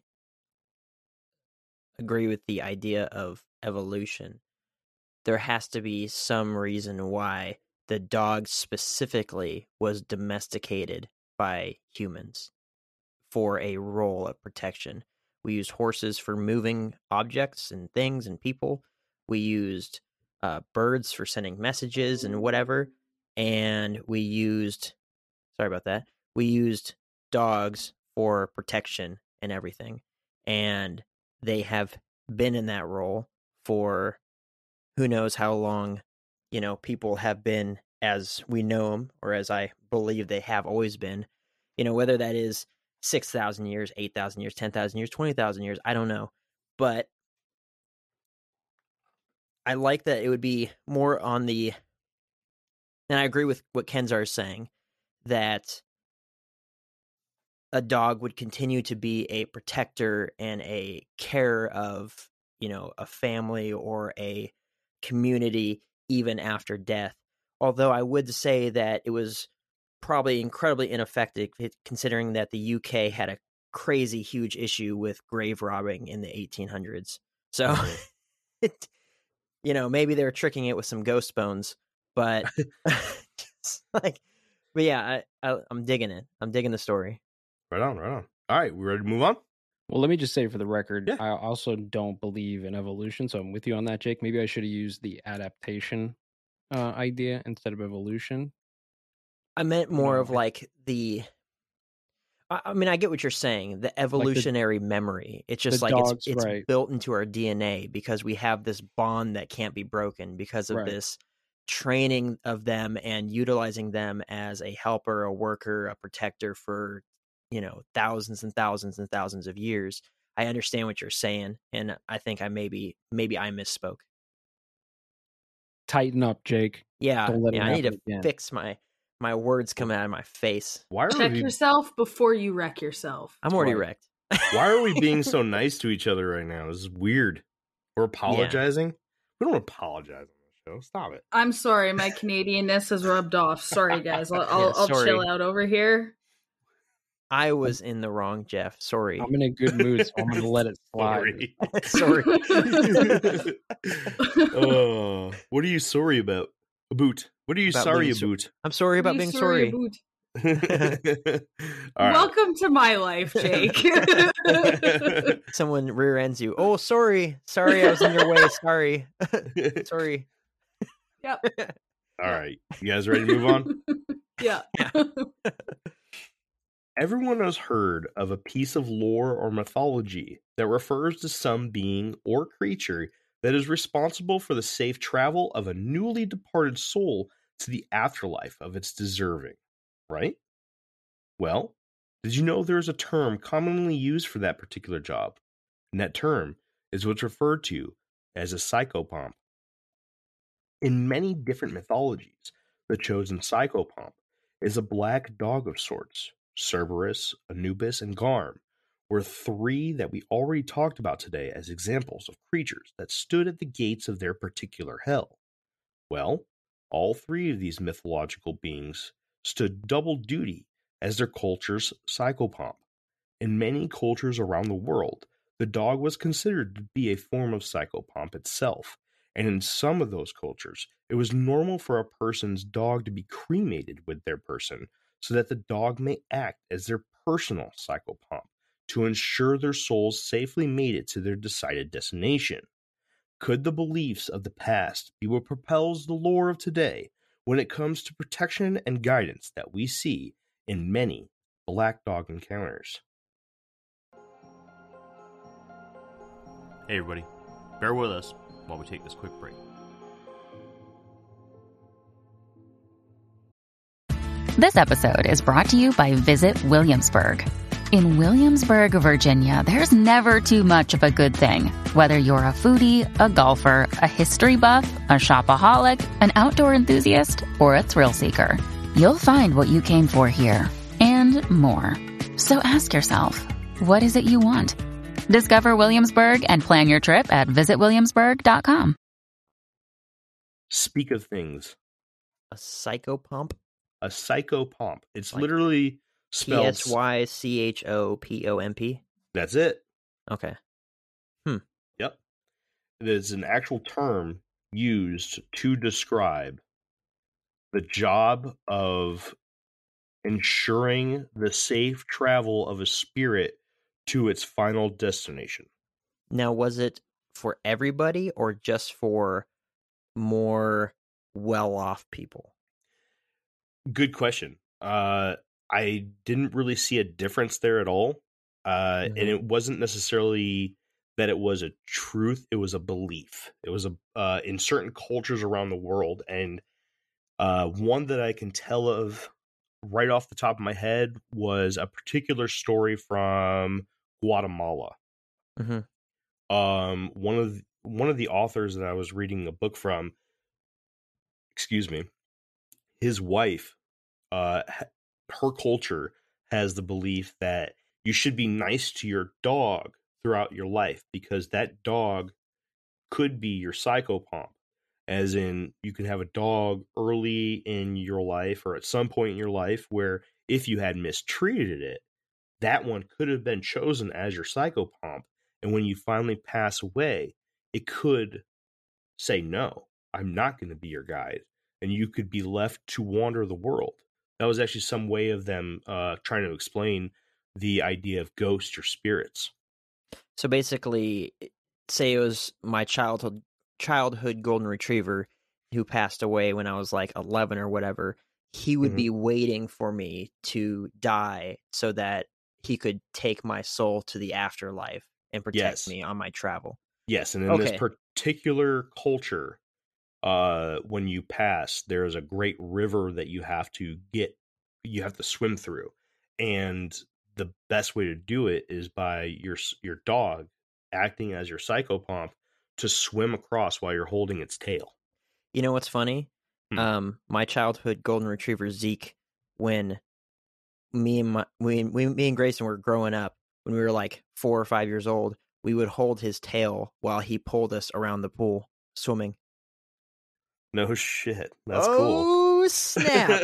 Speaker 1: agree with the idea of evolution. There has to be some reason why the dog specifically was domesticated by humans for a role of protection. We used horses for moving objects and things and people. We used birds for sending messages and whatever. And we used, sorry about that, we used dogs for protection and everything. And they have been in that role for who knows how long. You know, people have been as we know them, or as I believe they have always been. You know, whether that is 6,000 years, 8,000 years, 10,000 years, 20,000 years, I don't know. But I like that it would be more on the and I agree with what Kenzar is saying, that a dog would continue to be a protector and a carer of, a family or a community even after death. Although I would say that it was probably incredibly ineffective, considering that the UK had a crazy huge issue with grave robbing in the 1800s. So, maybe they were tricking it with some ghost bones, but but yeah, I'm digging it. I'm digging the story.
Speaker 2: Right on. All right, we ready to move on?
Speaker 3: Well, let me just say for the record,
Speaker 2: Yeah.
Speaker 3: I also don't believe in evolution, so I'm with you on that, Jake. Maybe I should have used the adaptation idea instead of evolution.
Speaker 1: I meant more of like the. I mean, I get what you're saying. The evolutionary memory. It's just like
Speaker 3: dogs,
Speaker 1: it's
Speaker 3: right.
Speaker 1: built into our DNA because we have this bond that can't be broken because of this training of them and utilizing them as a helper, a worker, a protector for, thousands and thousands and thousands of years. I understand what you're saying, and I think I maybe I misspoke.
Speaker 3: Tighten up, Jake.
Speaker 1: Yeah,
Speaker 3: Don't let it
Speaker 1: I need to
Speaker 3: again.
Speaker 1: fix my words coming out of my face.
Speaker 4: Check yourself before you wreck yourself.
Speaker 1: I'm already wrecked.
Speaker 2: Why are we being so nice to each other right now? This is weird. We're apologizing. We don't apologize on the show. Stop it.
Speaker 4: I'm sorry, my Canadianness has rubbed off. Sorry, guys. I'll chill out over here.
Speaker 1: I was in the wrong, Jeff. Sorry.
Speaker 3: I'm in a good mood, so I'm going to let it slide.
Speaker 1: Sorry.
Speaker 2: What are you sorry about? What are you sorry about?
Speaker 1: I'm sorry about being sorry.
Speaker 4: Welcome to my life, Jake.
Speaker 1: Someone rear ends you. Oh, sorry. Sorry, I was in your way. Sorry. Sorry.
Speaker 4: Yep.
Speaker 2: All right. You guys ready to move on?
Speaker 4: Yeah.
Speaker 2: Everyone has heard of a piece of lore or mythology that refers to some being or creature that is responsible for the safe travel of a newly departed soul to the afterlife of its deserving, right? Well, did you know there is a term commonly used for that particular job? And that term is what's referred to as a psychopomp. In many different mythologies, the chosen psychopomp is a black dog of sorts. Cerberus, Anubis, and Garm were three that we already talked about today as examples of creatures that stood at the gates of their particular hell. Well, all three of these mythological beings stood double duty as their culture's psychopomp. In many cultures around the world, the dog was considered to be a form of psychopomp itself, and in some of those cultures, it was normal for a person's dog to be cremated with their person so that the dog may act as their personal psychopomp to ensure their souls safely made it to their decided destination. Could the beliefs of the past be what propels the lore of today when it comes to protection and guidance that we see in many black dog encounters?
Speaker 5: Hey everybody, bear with us while we take this quick break.
Speaker 6: This episode is brought to you by Visit Williamsburg. In Williamsburg, Virginia, there's never too much of a good thing. Whether you're a foodie, a golfer, a history buff, a shopaholic, an outdoor enthusiast, or a thrill seeker, you'll find what you came for here and more. So ask yourself, what is it you want? Discover Williamsburg and plan your trip at visitwilliamsburg.com.
Speaker 2: Speak of things.
Speaker 1: A psychopomp?
Speaker 2: A psychopomp. It's like literally spelled
Speaker 1: SYCHOPOMP.
Speaker 2: That's it.
Speaker 1: Okay.
Speaker 2: Yep. It is an actual term used to describe the job of ensuring the safe travel of a spirit to its final destination.
Speaker 1: Now, was it for everybody or just for more well-off people?
Speaker 2: Good question. I didn't really see a difference there at all. And it wasn't necessarily that it was a truth, it was a belief. It was in certain cultures around the world. And one that I can tell of right off the top of my head was a particular story from Guatemala. One of the authors that I was reading a book from, his wife, her culture has the belief that you should be nice to your dog throughout your life because that dog could be your psychopomp. As in, you can have a dog early in your life or at some point in your life where if you had mistreated it, that one could have been chosen as your psychopomp. And when you finally pass away, it could say, no, I'm not going to be your guide. And you could be left to wander the world. That was actually some way of them trying to explain the idea of ghosts or spirits.
Speaker 1: So basically, say it was my childhood golden retriever who passed away when I was like 11 or whatever. He would be waiting for me to die so that he could take my soul to the afterlife and protect me on my travel.
Speaker 2: Yes, and in this particular culture, when you pass, there is a great river that you have to swim through, and the best way to do it is by your dog acting as your psychopomp to swim across while you're holding its tail.
Speaker 1: You know what's funny? My childhood golden retriever Zeke, when me and Grayson were growing up, when we were like 4 or 5 years old, we would hold his tail while he pulled us around the pool swimming.
Speaker 2: No shit. That's cool.
Speaker 1: Oh, snap.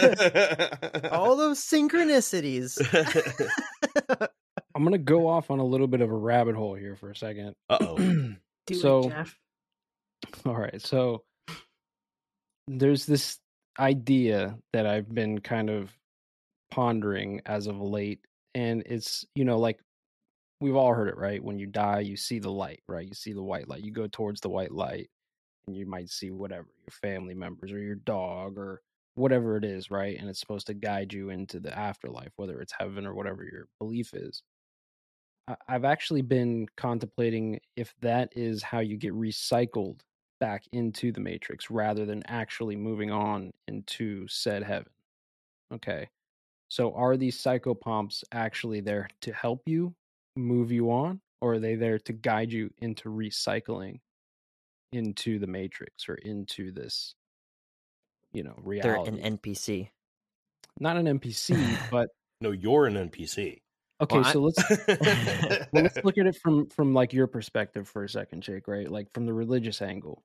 Speaker 1: All those synchronicities.
Speaker 3: I'm going to go off on a little bit of a rabbit hole here for a second.
Speaker 2: Uh-oh.
Speaker 4: Do it, Jeff.
Speaker 3: All right. So there's this idea that I've been kind of pondering as of late. And it's, like we've all heard it, right? When you die, you see the light, right? You see the white light. You go towards the white light and you might see whatever, your family members or your dog or whatever it is, right? And it's supposed to guide you into the afterlife, whether it's heaven or whatever your belief is. I've actually been contemplating if that is how you get recycled back into the Matrix rather than actually moving on into said heaven. Okay. So are these psychopomps actually there to help you move you on, or are they there to guide you into recycling into the Matrix or into this, reality?
Speaker 1: They're an NPC.
Speaker 3: Not an NPC, but
Speaker 2: no, you're an NPC.
Speaker 3: Okay,
Speaker 1: Well,
Speaker 3: so let's look at it from like your perspective for a second, Jake, right? Like from the religious angle.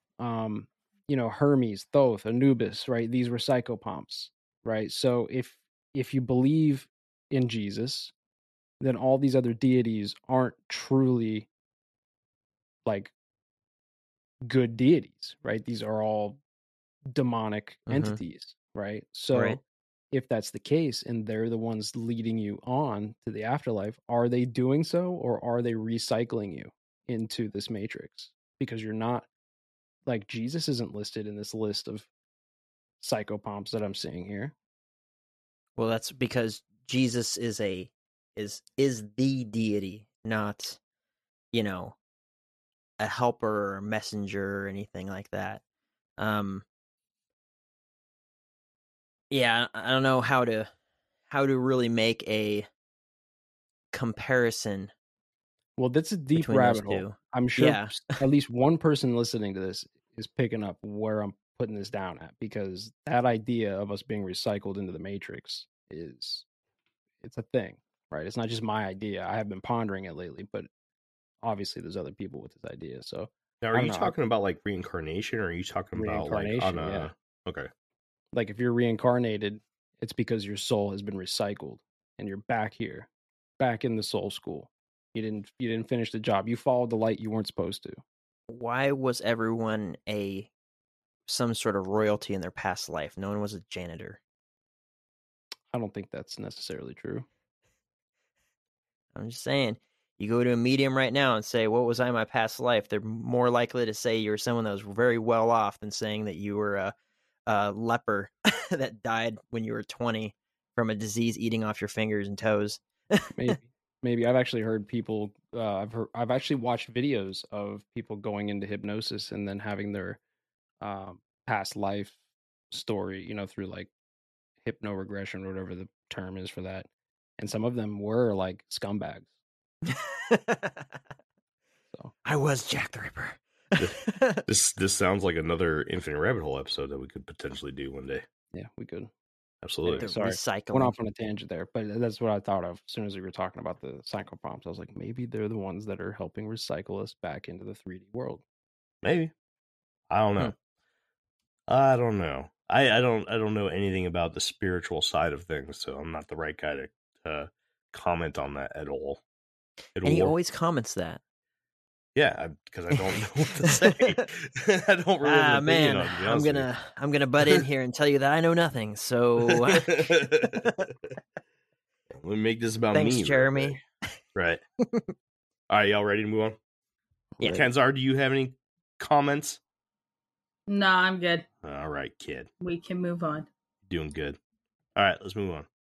Speaker 3: Hermes, Thoth, Anubis, right? These were psychopomps, right? So if you believe in Jesus, then all these other deities aren't truly like good deities, right? These are all demonic entities, right? So if that's the case and they're the ones leading you on to the afterlife, are they doing so or are they recycling you into this Matrix? Because you're not, like, Jesus isn't listed in this list of psychopomps that I'm seeing here.
Speaker 1: Well, that's because Jesus is the deity, not, a helper or a messenger or anything like that. Yeah, I don't know how to really make a comparison.
Speaker 3: Well, that's a deep rabbit hole. I'm sure at least one person listening to this is picking up where I'm putting this down at, because that idea of us being recycled into the Matrix it's a thing, right? It's not just my idea. I have been pondering it lately, but obviously there's other people with this idea. So
Speaker 2: now, are you talking about like reincarnation, or are you talking about like on a...
Speaker 3: Yeah.
Speaker 2: Okay.
Speaker 3: Like if you're reincarnated, it's because your soul has been recycled and you're back here, back in the soul school. You didn't finish the job. You followed the light you weren't supposed to.
Speaker 1: Why was everyone some sort of royalty in their past life? No one was a janitor.
Speaker 3: I don't think that's necessarily true.
Speaker 1: I'm just saying, you go to a medium right now and say, what was I in my past life? They're more likely to say you were someone that was very well off than saying that you were a leper that died when you were 20 from a disease eating off your fingers and toes.
Speaker 3: Maybe I've actually heard people. I've actually watched videos of people going into hypnosis and then having their past life story, through like hypnoregression or whatever the term is for that. And some of them were like scumbags. So
Speaker 1: I was Jack the Ripper.
Speaker 2: This sounds like another Infinite Rabbit Hole episode that we could potentially do one day.
Speaker 3: Yeah, we could.
Speaker 2: Absolutely.
Speaker 1: The
Speaker 3: Sorry.
Speaker 1: recycling.
Speaker 3: Went off on a tangent there, but that's what I thought of as soon as we were talking about the psychopomps. I was like, maybe they're the ones that are helping recycle us back into the 3D world.
Speaker 2: Maybe. I don't know. I don't know. I don't know anything about the spiritual side of things, so I'm not the right guy to comment on that at all.
Speaker 1: And he always comments that.
Speaker 2: Yeah, because I don't know what to say. I don't really have an opinion on it, to be honest with you.
Speaker 1: I'm gonna butt in here and tell you that I know nothing. So
Speaker 2: Let me make this about
Speaker 1: thanks,
Speaker 2: me.
Speaker 1: Jeremy.
Speaker 2: Right. All right, y'all ready to move on?
Speaker 1: Yeah.
Speaker 2: Kenzar, do you have any comments?
Speaker 4: No, I'm good.
Speaker 2: All right, kid.
Speaker 4: We can move on.
Speaker 2: Doing good. All right, let's move on.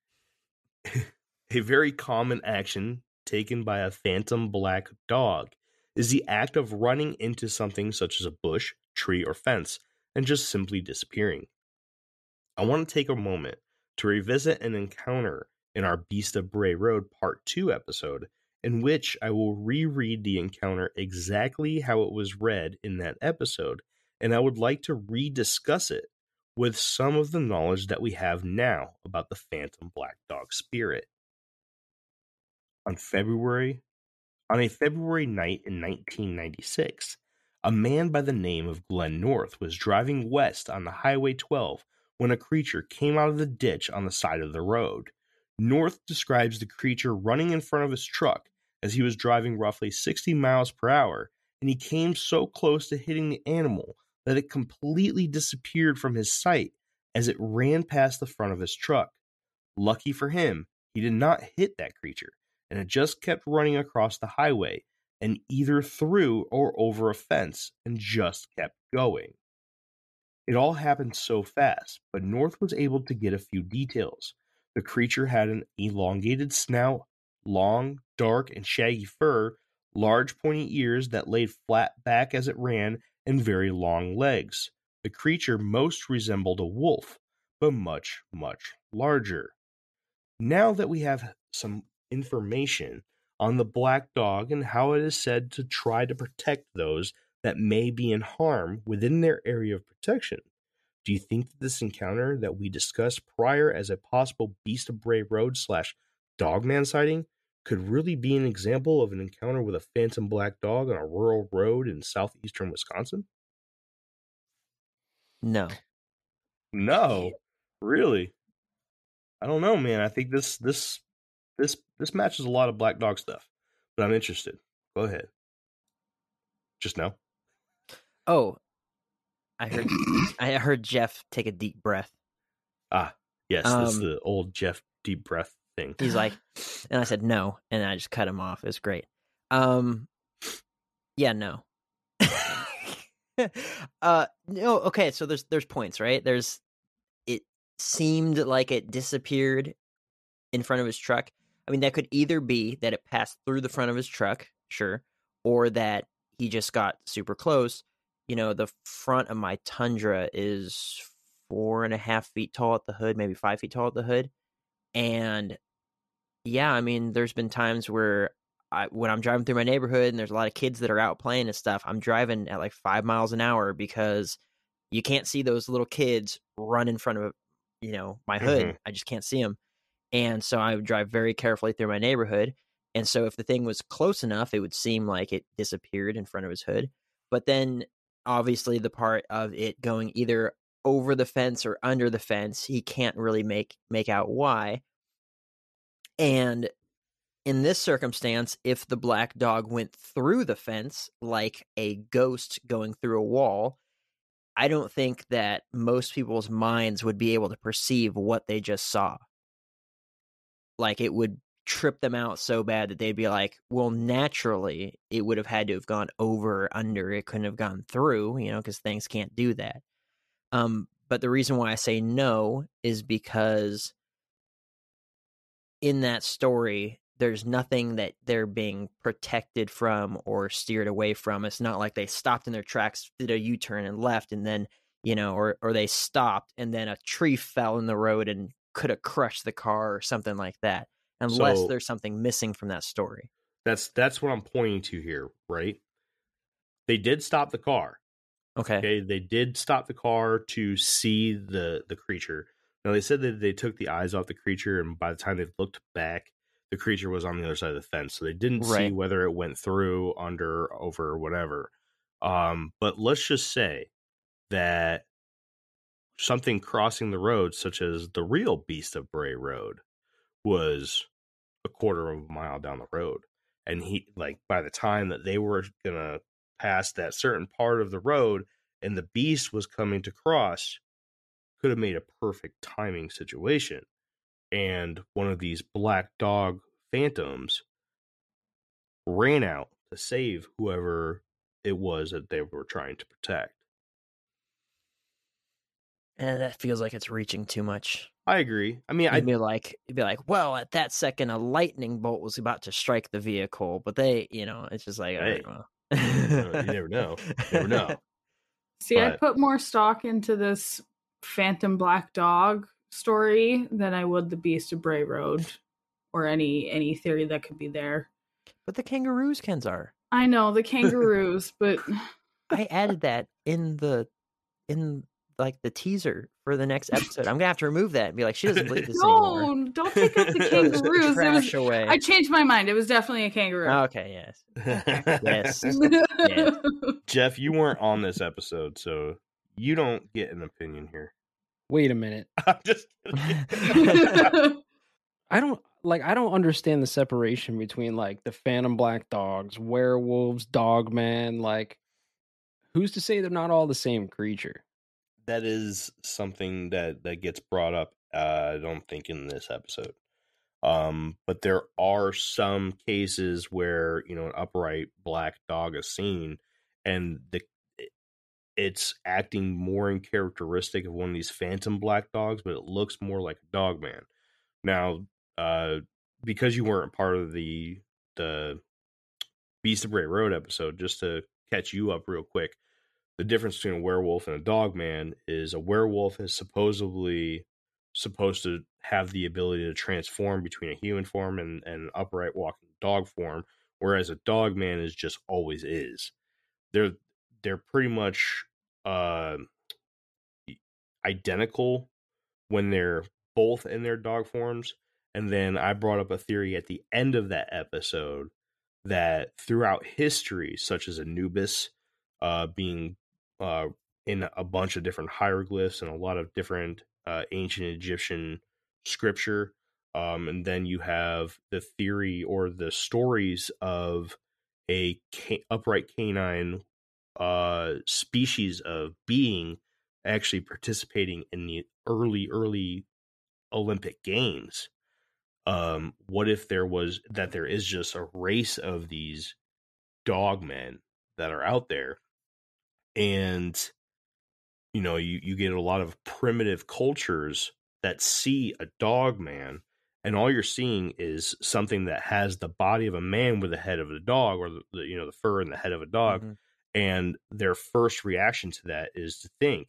Speaker 2: A very common action taken by a phantom black dog is the act of running into something such as a bush, tree, or fence and just simply disappearing. I want to take a moment to revisit an encounter in our Beast of Bray Road Part 2 episode, in which I will reread the encounter exactly how it was read in that episode, and I would like to rediscuss it with some of the knowledge that we have now about the phantom black dog spirit. On a February night in 1996, a man by the name of Glenn North was driving west on the Highway 12 when a creature came out of the ditch on the side of the road. North describes the creature running in front of his truck as he was driving roughly 60 miles per hour, and he came so close to hitting the animal that it completely disappeared from his sight as it ran past the front of his truck. Lucky for him, he did not hit that creature, and it just kept running across the highway and either through or over a fence and just kept going. It all happened so fast, but North was able to get a few details. The creature had an elongated snout, long, dark, and shaggy fur, large pointy ears that laid flat back as it ran, and very long legs. The creature most resembled a wolf, but much, much larger. Now that we have some information on the black dog and how it is said to try to protect those that may be in harm within their area of protection, do you think that this encounter that we discussed prior as a possible Beast of Bray Road / Dogman sighting could really be an example of an encounter with a phantom black dog on a rural road in southeastern Wisconsin?
Speaker 1: No.
Speaker 2: No, really? I don't know, man. I think this matches a lot of black dog stuff, but I'm interested. Go ahead. Just no.
Speaker 1: Oh, I heard Jeff take a deep breath.
Speaker 2: Ah, yes, that's the old Jeff deep breath thing.
Speaker 1: He's like, and I said no, and I just cut him off. It was great. Yeah, no. No, okay, so there's points, right? It seemed like it disappeared in front of his truck. I mean, that could either be that it passed through the front of his truck, sure, or that he just got super close. You know, the front of my Tundra is 4.5 feet tall at the hood, maybe 5 feet tall at the hood. And yeah, I mean, there's been times where when I'm driving through my neighborhood and there's a lot of kids that are out playing and stuff, I'm driving at like 5 miles an hour because you can't see those little kids run in front of, my hood.
Speaker 2: Mm-hmm.
Speaker 1: I just can't see them. And so I would drive very carefully through my neighborhood. And so if the thing was close enough, it would seem like it disappeared in front of his hood. But then obviously the part of it going either over the fence or under the fence, he can't really make out why. And in this circumstance, if the black dog went through the fence like a ghost going through a wall, I don't think that most people's minds would be able to perceive what they just saw. Like, it would trip them out so bad that they'd be like, well, naturally, it would have had to have gone over or under. It couldn't have gone through, because things can't do that. But the reason why I say no is because in that story, there's nothing that they're being protected from or steered away from. It's not like they stopped in their tracks, did a U-turn and left, and then, or they stopped and then a tree fell in the road and could have crushed the car or something like that, unless there's something missing from that story.
Speaker 2: That's what I'm pointing to here, right? They did stop the car.
Speaker 1: Okay.
Speaker 2: They did stop the car to see the creature. Now, they said that they took the eyes off the creature, and by the time they looked back, the creature was on the other side of the fence. So they didn't see
Speaker 1: Right.
Speaker 2: whether it went through, under, over, or whatever. But let's just say that something crossing the road, such as the real Beast of Bray Road, was a quarter of a mile down the road. And he, like, by the time that they were going to pass that certain part of the road and the beast was coming to cross, could have made a perfect timing situation. And one of these black dog phantoms ran out to save whoever it was that they were trying to protect.
Speaker 1: And that feels like it's reaching too much.
Speaker 2: I agree. I mean,
Speaker 1: You'd be like, well, at that second, a lightning bolt was about to strike the vehicle, but they, it's just like,
Speaker 2: Hey.
Speaker 1: all
Speaker 2: you
Speaker 1: right, well.
Speaker 2: never know. You never know.
Speaker 4: See, I put more stock into this Phantom Black Dog story than I would the Beast of Bray Road or any theory that could be there.
Speaker 1: But the kangaroos, Kenzar.
Speaker 4: I know the kangaroos, but
Speaker 1: I added that in the teaser for the next episode. I'm gonna have to remove that and be like, she doesn't believe this anymore.
Speaker 4: No, don't take out the kangaroos.
Speaker 1: Trash away.
Speaker 4: I changed my mind. It was definitely a kangaroo.
Speaker 1: Okay, yes. Yes.
Speaker 4: Yes.
Speaker 2: Jeff, you weren't on this episode, so you don't get an opinion here.
Speaker 3: Wait a minute.
Speaker 2: I'm just
Speaker 3: I don't understand the separation between like the Phantom Black Dogs, werewolves, Dogman. Like, who's to say they're not all the same creature?
Speaker 2: That is something that gets brought up, I don't think, in this episode. But there are some cases where, an upright black dog is seen, and it's acting more in characteristic of one of these phantom black dogs, but it looks more like a dog man. Now, because you weren't part of the Beast of Bray Road episode, just to catch you up real quick, the difference between a werewolf and a dog man is a werewolf is supposedly supposed to have the ability to transform between a human form and an upright walking dog form, whereas a dog man is just always is. They're pretty much identical when they're both in their dog forms. And then I brought up a theory at the end of that episode that throughout history, such as Anubis being in a bunch of different hieroglyphs and a lot of different ancient Egyptian scripture, and then you have the theory or the stories of a upright canine species of being actually participating in the early Olympic Games. What if there is just a race of these dog men that are out there, and you get a lot of primitive cultures that see a dog man, and all you're seeing is something that has the body of a man with the head of a dog, or the fur and the head of a dog. Mm-hmm. And their first reaction to that is to think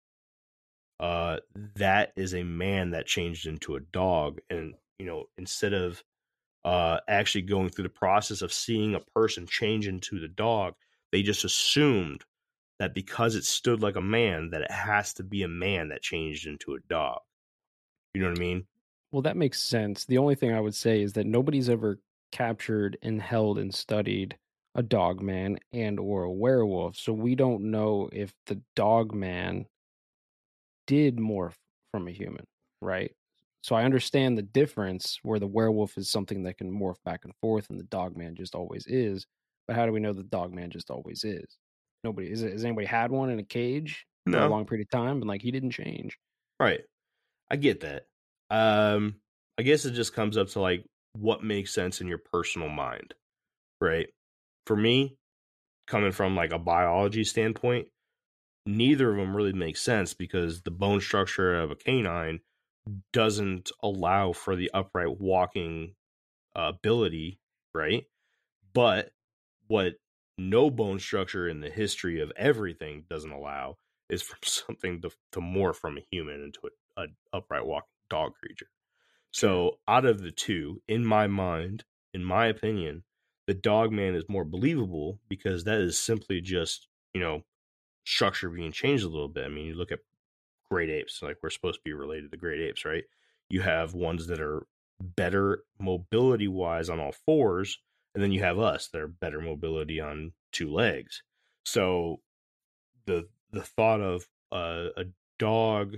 Speaker 2: that is a man that changed into a dog. And instead of actually going through the process of seeing a person change into the dog, they just assumed that because it stood like a man, that it has to be a man that changed into a dog. You know what I mean?
Speaker 3: Well, that makes sense. The only thing I would say is that nobody's ever captured and held and studied a dog man and or a werewolf, so we don't know if the dog man did morph from a human, right? So I understand the difference where the werewolf is something that can morph back and forth and the dog man just always is. But how do we know the dog man just always is? Nobody has anybody had one in a cage for a long period of time and like he didn't change.
Speaker 2: Right. I get that. I guess it just comes up to like what makes sense in your personal mind, right? For me, coming from like a biology standpoint, neither of them really make sense because the bone structure of a canine doesn't allow for the upright walking ability, right? But what no bone structure in the history of everything doesn't allow is for something to morph from a human into an upright walking dog creature. So out of the two, in my mind, in my opinion, the dog man is more believable because that is simply just, structure being changed a little bit. I mean, you look at great apes, like we're supposed to be related to great apes, right? You have ones that are better mobility wise on all fours, and then you have us that are better mobility on two legs. So the thought of a dog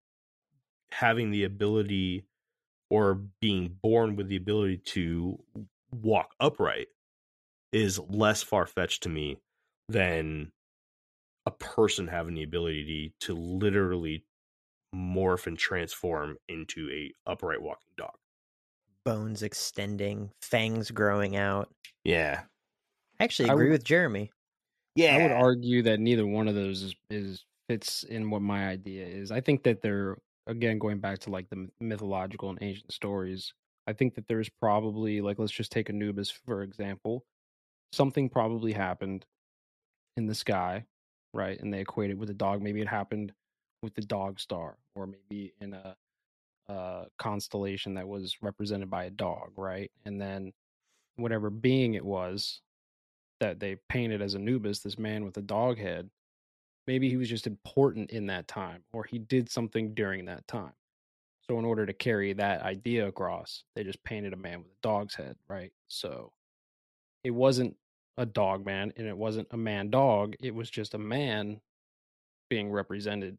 Speaker 2: having the ability or being born with the ability to walk upright is less far-fetched to me than a person having the ability to literally morph and transform into a upright walking dog.
Speaker 1: Bones extending, fangs growing out.
Speaker 2: Yeah.
Speaker 1: I actually agree with Jeremy.
Speaker 2: Yeah.
Speaker 3: I would argue that neither one of those is fits in what my idea is. I think that they're, again, going back to like the mythological and ancient stories, I think that there's probably, like, let's just take Anubis, for example. Something probably happened in the sky, right? And they equate it with a dog. Maybe it happened with the dog star, or maybe in a constellation that was represented by a dog, right? And then whatever being it was that they painted as Anubis, this man with a dog head, maybe he was just important in that time, or he did something during that time. So in order to carry that idea across, they just painted a man with a dog's head, right? So it wasn't a dog man, and it wasn't a man dog. It was just a man being represented,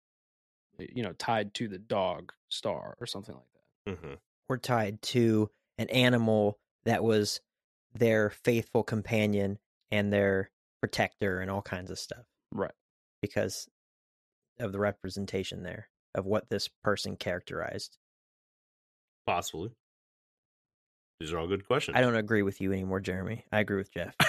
Speaker 3: tied to the dog star or something like that.
Speaker 2: Mm-hmm.
Speaker 1: Or tied to an animal that was their faithful companion and their protector and all kinds of stuff.
Speaker 3: Right.
Speaker 1: Because of the representation there of what this person characterized.
Speaker 2: Possibly. These are all good questions.
Speaker 1: I don't agree with you anymore, Jeremy. I agree with Jeff.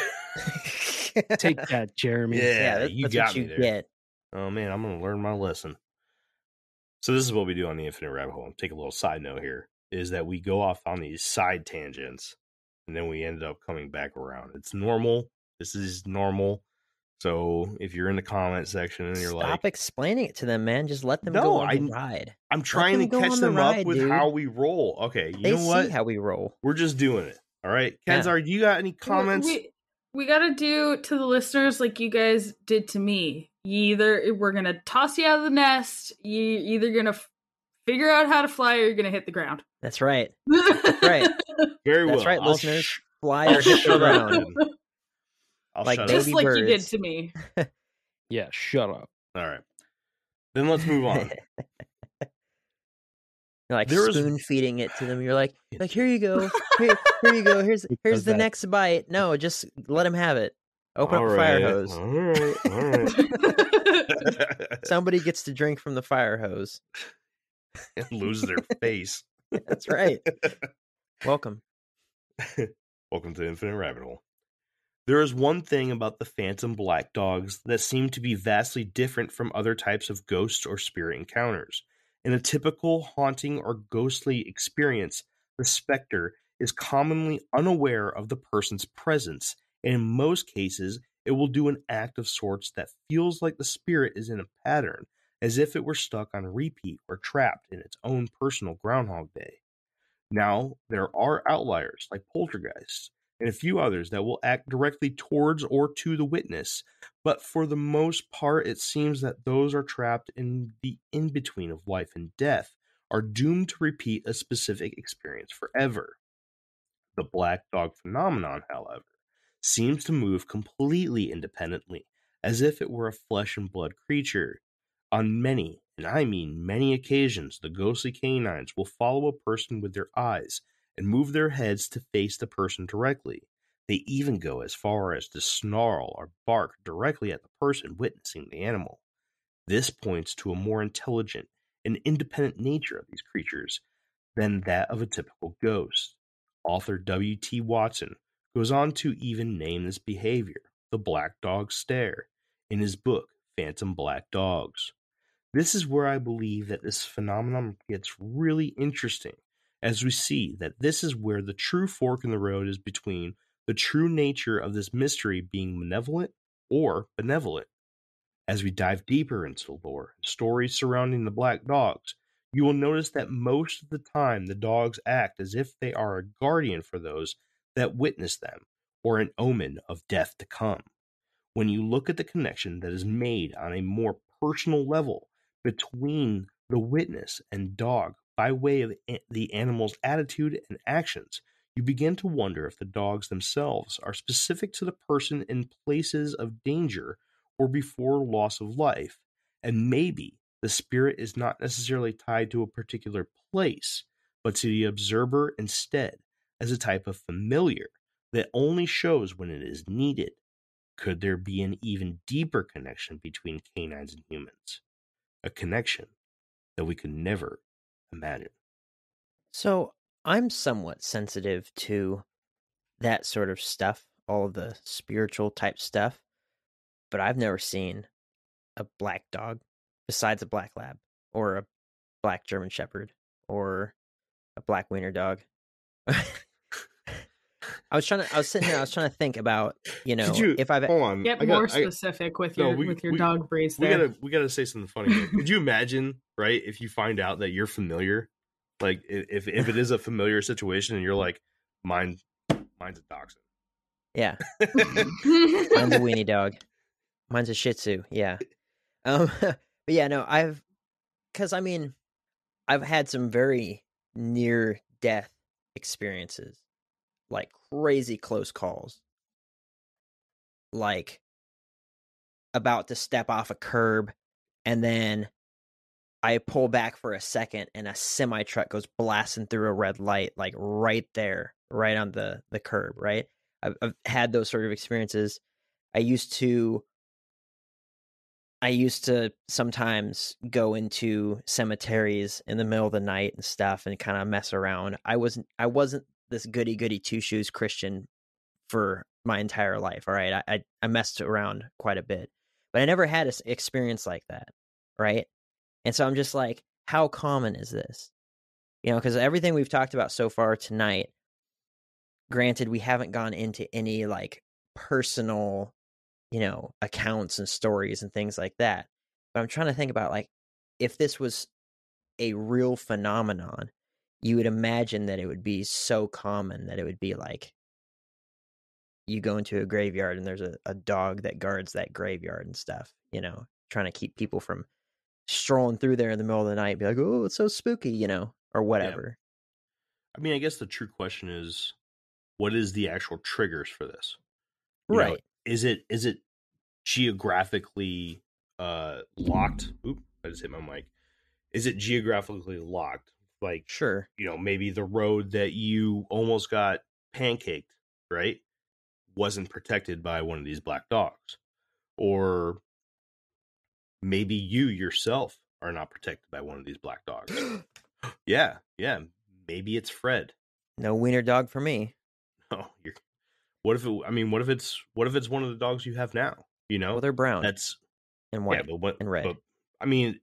Speaker 3: Take that, Jeremy.
Speaker 2: Yeah,
Speaker 1: that's
Speaker 2: you
Speaker 1: what
Speaker 2: got
Speaker 1: you
Speaker 2: me there.
Speaker 1: get.
Speaker 2: Oh man, I'm gonna learn my lesson. So this is what we do on the Infinite Rabbit Hole. Take a little side note here, is that we go off on these side tangents, and then we end up coming back around. It's normal. This is normal. So if you're in the comment section and you're
Speaker 1: Stop explaining it to them, man. Just let them
Speaker 2: No,
Speaker 1: go on the ride.
Speaker 2: I'm trying to
Speaker 1: them go
Speaker 2: catch
Speaker 1: on the
Speaker 2: them
Speaker 1: ride,
Speaker 2: up with
Speaker 1: dude.
Speaker 2: how we roll. Okay, you
Speaker 1: They
Speaker 2: know what?
Speaker 1: see how we roll.
Speaker 2: We're just doing it. All right,
Speaker 1: Yeah.
Speaker 2: Kenzar, do you got any comments?
Speaker 4: We got to do to the listeners like you guys did to me. We're going to toss you out of the nest. You're either going to figure out how to fly or you're going to hit the ground.
Speaker 1: That's right. That's right.
Speaker 2: Very well.
Speaker 1: That's right,
Speaker 2: I'll
Speaker 1: listeners. Fly or hit the
Speaker 2: shut up
Speaker 1: ground.
Speaker 2: then. I'll
Speaker 1: Like
Speaker 2: shut
Speaker 1: baby
Speaker 2: up.
Speaker 4: Just like you did
Speaker 1: birds.
Speaker 4: to me.
Speaker 3: Yeah, shut up.
Speaker 2: All right. Then let's move on.
Speaker 1: You're like
Speaker 2: There is-
Speaker 1: spoon feeding it to them. You're like here you go. Here you go. Here's
Speaker 3: does
Speaker 1: the
Speaker 3: that.
Speaker 1: next bite. No, just let him have it. Open up
Speaker 2: All
Speaker 1: the fire
Speaker 2: right,
Speaker 1: hose.
Speaker 2: All right.
Speaker 1: Somebody gets to drink from the fire hose.
Speaker 2: And lose their face.
Speaker 1: That's right. Welcome.
Speaker 2: Welcome to Infinite Rabbit Hole. There is one thing about the phantom black dogs that seem to be vastly different from other types of ghost or spirit encounters. In a typical haunting or ghostly experience, the specter is commonly unaware of the person's presence, and in most cases, it will do an act of sorts that feels like the spirit is in a pattern, as if it were stuck on repeat or trapped in its own personal Groundhog Day. Now, there are outliers like poltergeists and a few others that will act directly towards or to the witness, but for the most part, it seems that those are trapped in the in-between of life and death are doomed to repeat a specific experience forever. The black dog phenomenon, however, seems to move completely independently, as if it were a flesh and blood creature. On many, and I mean many occasions, the ghostly canines will follow a person with their eyes and move their heads to face the person directly. They even go as far as to snarl or bark directly at the person witnessing the animal. This points to a more intelligent and independent nature of these creatures than that of a typical ghost. Author W.T. Watson goes on to even name this behavior the black dog stare in his book Phantom Black Dogs. This is where I believe that this phenomenon gets really interesting, as we see that this is where the true fork in the road is between the true nature of this mystery being malevolent or benevolent. As we dive deeper into the lore and stories surrounding the black dogs, you will notice that most of the time the dogs act as if they are a guardian for those that witness them, or an omen of death to come. when you look at the connection that is made on a more personal level between the witness and dog by way of the animal's attitude and actions, you begin to wonder if the dogs themselves are specific to the person in places of danger or before loss of life, and maybe the spirit is not necessarily tied to a particular place, but to the observer instead, as a type of familiar that only shows when it is needed. Could there be an even deeper connection between canines and humans? A connection that we could never imagine.
Speaker 1: So I'm somewhat sensitive to that sort of stuff, all of the spiritual type stuff, but I've never seen a black dog besides a black lab or a black German Shepherd or a black wiener dog. I was sitting here, I was trying to think about, if I've
Speaker 2: hold on,
Speaker 4: Get more specific with your dog breeds there.
Speaker 2: We gotta say something funny here. Could you imagine, right, if you find out that you're familiar, like if it is a familiar situation and you're like, mine's a dachshund.
Speaker 1: Yeah. Mine's a weenie dog. Mine's a Shih Tzu. Yeah. But yeah, no, I've had some very near death experiences, like crazy close calls, like about to step off a curb and then I pull back for a second and a semi truck goes blasting through a red light, like right there, right on the curb. Right. I've had those sort of experiences. I used to sometimes go into cemeteries in the middle of the night and stuff and kind of mess around. I wasn't this goody two-shoes Christian for my entire life. All right. I messed around quite a bit, but I never had an experience like that. Right. And so I'm just like, how common is this? Because everything we've talked about so far tonight, granted, we haven't gone into any like personal, accounts and stories and things like that. But I'm trying to think about like, if this was a real phenomenon, you would imagine that it would be so common that it would be like, you go into a graveyard and there's a dog that guards that graveyard and stuff, trying to keep people from strolling through there in the middle of the night, be like, oh, it's so spooky, or whatever.
Speaker 2: Yeah. I mean, I guess the true question is, what is the actual triggers for this?
Speaker 1: Right.
Speaker 2: Is it geographically locked? Oop, I just hit my mic. Is it geographically locked? Like,
Speaker 1: sure,
Speaker 2: maybe the road that you almost got pancaked, right, wasn't protected by one of these black dogs, or maybe you yourself are not protected by one of these black dogs. Yeah. Maybe it's Fred.
Speaker 1: No wiener dog for me.
Speaker 2: Oh, what if it's one of the dogs you have now?
Speaker 1: Well, they're brown.
Speaker 2: That's
Speaker 1: and white and red.
Speaker 2: But, I mean,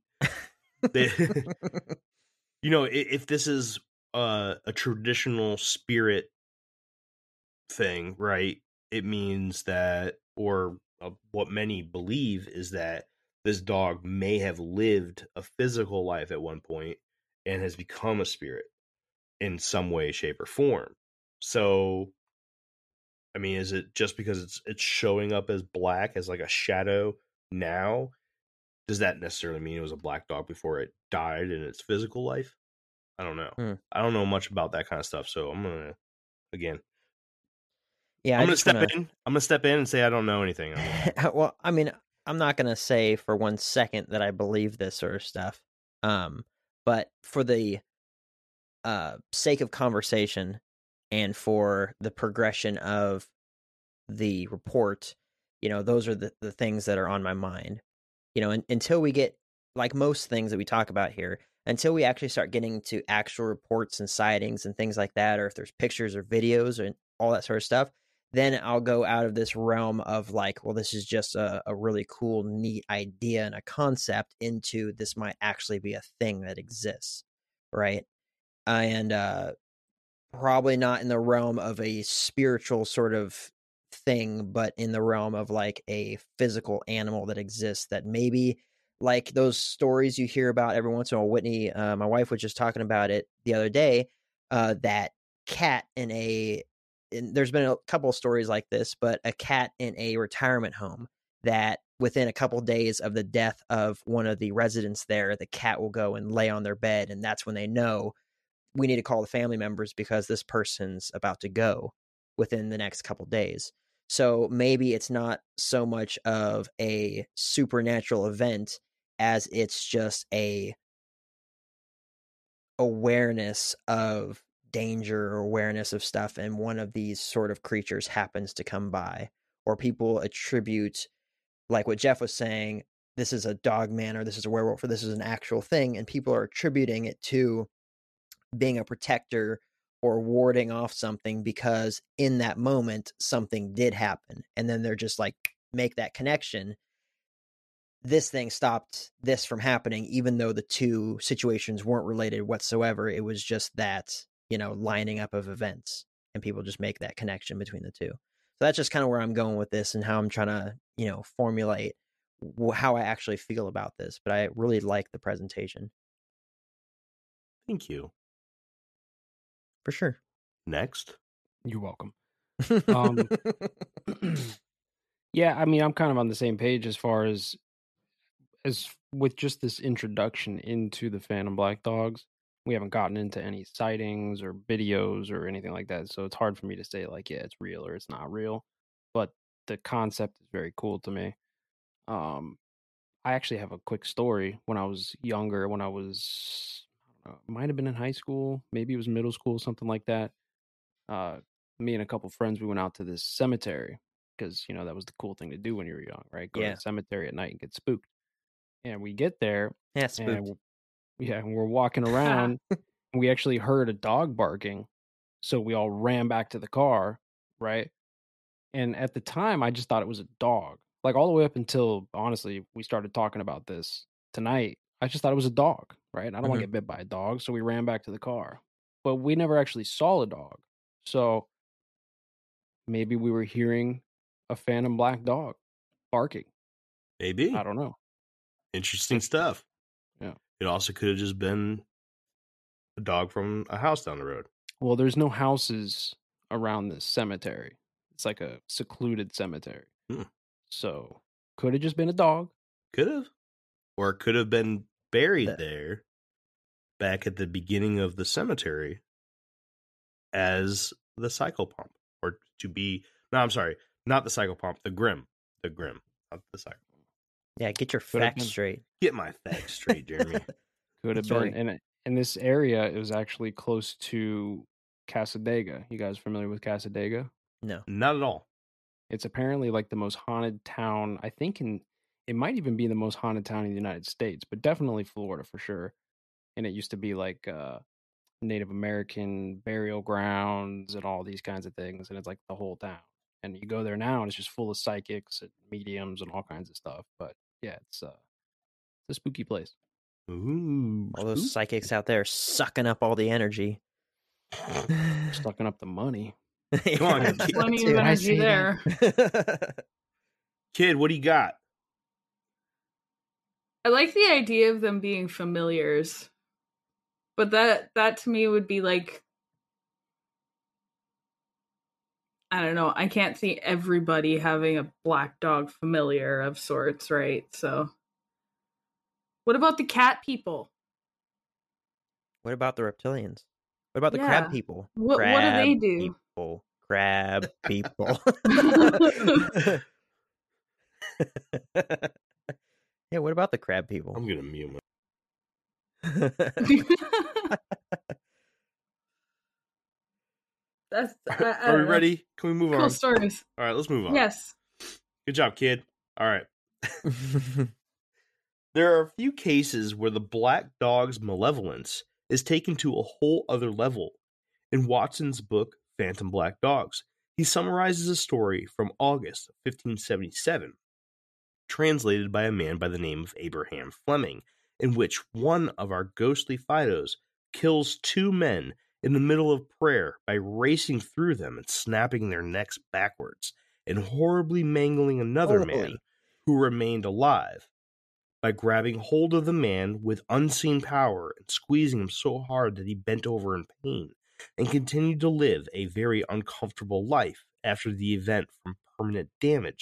Speaker 2: if this is a traditional spirit thing, right? It means that, or what many believe is that this dog may have lived a physical life at one point and has become a spirit in some way, shape, or form. So, I mean, is it just because it's showing up as black, as like a shadow now? Does that necessarily mean it was a black dog before it died in its physical life? I don't know. I don't know much about that kind of stuff. So I'm going to, again, I'm going to step in and say I don't know anything.
Speaker 1: Well, I mean, I'm not going to say for 1 second that I believe this sort of stuff. But for the sake of conversation and for the progression of the report, those are the things that are on my mind. Until we get, like most things that we talk about here, until we actually start getting to actual reports and sightings and things like that, or if there's pictures or videos and all that sort of stuff, then I'll go out of this realm of like, well, this is just a really cool, neat idea and a concept into this might actually be a thing that exists, right? And probably not in the realm of a spiritual sort of thing, but in the realm of like a physical animal that exists that maybe like those stories you hear about every once in a while. Whitney, my wife, was just talking about it the other day, that cat and there's been a couple of stories like this, but a cat in a retirement home that within a couple days of the death of one of the residents there, the cat will go and lay on their bed, and that's when they know we need to call the family members because this person's about to go within the next couple days. So maybe it's not so much of a supernatural event as it's just a awareness of danger or awareness of stuff, and one of these sort of creatures happens to come by. Or people attribute, like what Jeff was saying, this is a dog man or this is a werewolf or this is an actual thing, and people are attributing it to being a protector or warding off something because in that moment something did happen, and then they're just like, make that connection. This thing stopped this from happening, even though the two situations weren't related whatsoever. It was just that, lining up of events, and people just make that connection between the two. So that's just kind of where I'm going with this and how I'm trying to, formulate how I actually feel about this. But I really like the presentation.
Speaker 2: Thank you.
Speaker 1: For sure.
Speaker 2: Next.
Speaker 3: You're welcome. Yeah, I mean, I'm kind of on the same page as far as with just this introduction into the Phantom Black Dogs. We haven't gotten into any sightings or videos or anything like that, so it's hard for me to say like, yeah, it's real or it's not real. But the concept is very cool to me. I actually have a quick story. When I was younger, when I was, might have been in high school, maybe it was middle school, something like that. Me and a couple friends, we went out to this cemetery because that was the cool thing to do when you were young, right? Go to the cemetery at night and get spooked. And we get there,
Speaker 1: spooked.
Speaker 3: And we're walking around, and we actually heard a dog barking, so we all ran back to the car, right? And at the time, I just thought it was a dog. Like all the way up until, honestly, we started talking about this tonight, I just thought it was a dog, right? I don't want to get bit by a dog, so we ran back to the car. But we never actually saw a dog. So maybe we were hearing a Phantom Black Dog barking.
Speaker 2: Maybe.
Speaker 3: I don't know.
Speaker 2: Interesting stuff.
Speaker 3: Yeah.
Speaker 2: It also could have just been a dog from a house down the road.
Speaker 3: Well, there's no houses around this cemetery. It's like a secluded cemetery. So, could have just been a dog.
Speaker 2: Could have. Or it could have been buried there back at the beginning of the cemetery as the psychopomp. Or to be... No, I'm sorry. Not the psychopomp. The Grim. The Grim. Not the psychopomp.
Speaker 1: Yeah, get your facts straight.
Speaker 2: Get my facts straight, Jeremy.
Speaker 3: Could have been. And in this area, it was actually close to Cassadaga. You guys familiar with Cassadaga?
Speaker 1: No.
Speaker 2: Not at all.
Speaker 3: It's apparently like the most haunted town, I think it might even be the most haunted town in the United States, but definitely Florida for sure. And it used to be like Native American burial grounds and all these kinds of things. And it's like the whole town. And you go there now and it's just full of psychics and mediums and all kinds of stuff. But yeah, it's a spooky place.
Speaker 2: Ooh,
Speaker 1: all those psychics out there sucking up all the energy.
Speaker 3: Sucking up the money.
Speaker 2: Come on,
Speaker 4: plenty of energy there.
Speaker 2: Kid, what do you got?
Speaker 4: I like the idea of them being familiars, but that to me would be like, I don't know. I can't see everybody having a black dog familiar of sorts, right? So, what about the cat people?
Speaker 1: What about the reptilians? What about the crab people?
Speaker 4: What do they do?
Speaker 1: Crab people. Yeah, what about the crab people?
Speaker 2: I'm gonna mute my... Are we ready? Can we move on?
Speaker 4: Cool stories.
Speaker 2: All right, let's move on.
Speaker 4: Yes.
Speaker 2: Good job, kid. All right. There are a few cases where the black dog's malevolence is taken to a whole other level. In Watson's book, Phantom Black Dogs, he summarizes a story from August of 1577, translated by a man by the name of Abraham Fleming, in which one of our ghostly Fidos kills two men in the middle of prayer by racing through them and snapping their necks backwards, and horribly mangling another man who remained alive by grabbing hold of the man with unseen power and squeezing him so hard that he bent over in pain and continued to live a very uncomfortable life after the event from permanent damage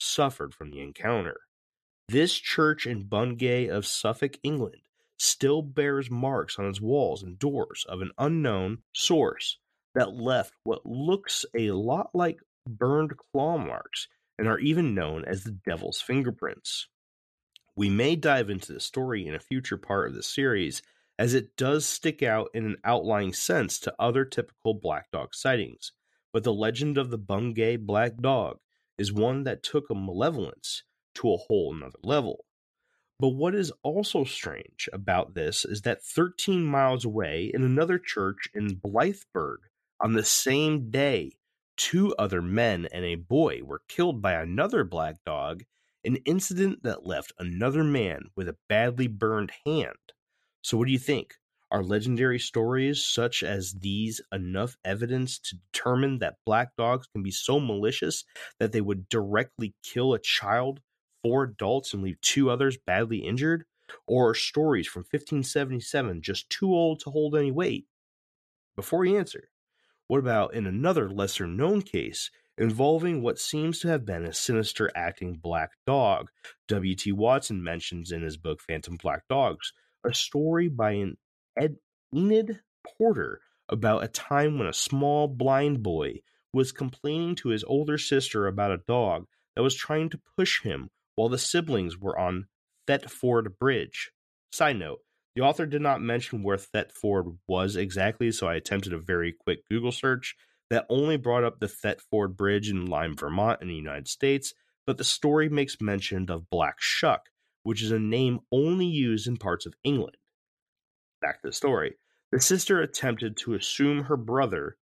Speaker 2: suffered from the encounter. This church in Bungay of Suffolk, England, still bears marks on its walls and doors of an unknown source that left what looks a lot like burned claw marks and are even known as the devil's fingerprints. We may dive into the story in a future part of the series, as it does stick out in an outlying sense to other typical black dog sightings, but the legend of the Bungay black dog is one that took a malevolence to a whole nother level. But what is also strange about this is that 13 miles away in another church in Blythburgh on the same day, 2 other men and a boy were killed by another black dog, an incident that left another man with a badly burned hand. So what do you think? Are legendary stories such as these enough evidence to determine that black dogs can be so malicious that they would directly kill a child, 4 adults, and leave 2 others badly injured? Or are stories from 1577 just too old to hold any weight? Before you answer, what about in another lesser-known case involving what seems to have been a sinister acting black dog? W.T. Watson mentions in his book Phantom Black Dogs a story by an Enid Porter about a time when a small blind boy was complaining to his older sister about a dog that was trying to push him while the siblings were on Thetford Bridge. Side note, the author did not mention where Thetford was exactly, so I attempted a very quick Google search that only brought up the Thetford Bridge in Lyme, Vermont in the United States, but the story makes mention of Black Shuck, which is a name only used in parts of England. Back to the story. The sister attempted to assure her brother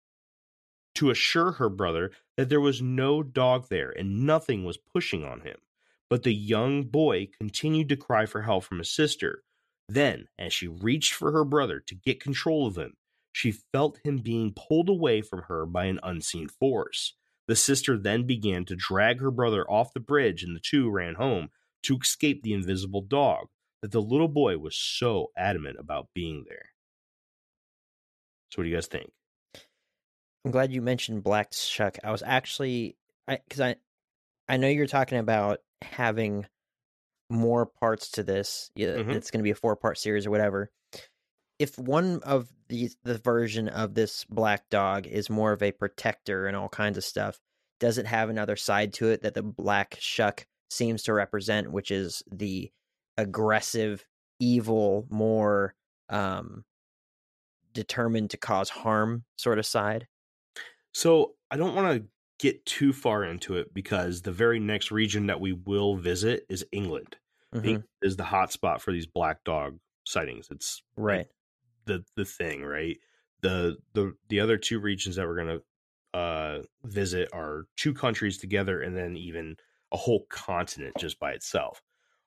Speaker 2: that there was no dog there and nothing was pushing on him. But the young boy continued to cry for help from his sister. Then, as she reached for her brother to get control of him, she felt him being pulled away from her by an unseen force. The sister then began to drag her brother off the bridge, and the two ran home to escape the invisible dog that the little boy was so adamant about being there. So what do you guys think?
Speaker 1: I'm glad you mentioned Black Shuck. I was actually, because I know you're talking about having more parts to this. Yeah, it's going to be a 4-part series or whatever. If one of the version of this black dog is more of a protector and all kinds of stuff, does it have another side to it that the Black Shuck seems to represent, which is the aggressive, evil, more determined to cause harm sort of side?
Speaker 2: So I don't want to get too far into it because the very next region that we will visit is England. England is the hot spot for these black dog sightings. It's
Speaker 1: right.
Speaker 2: Like the thing, right? The other 2 regions that we're going to visit are 2 countries together and then even a whole continent just by itself.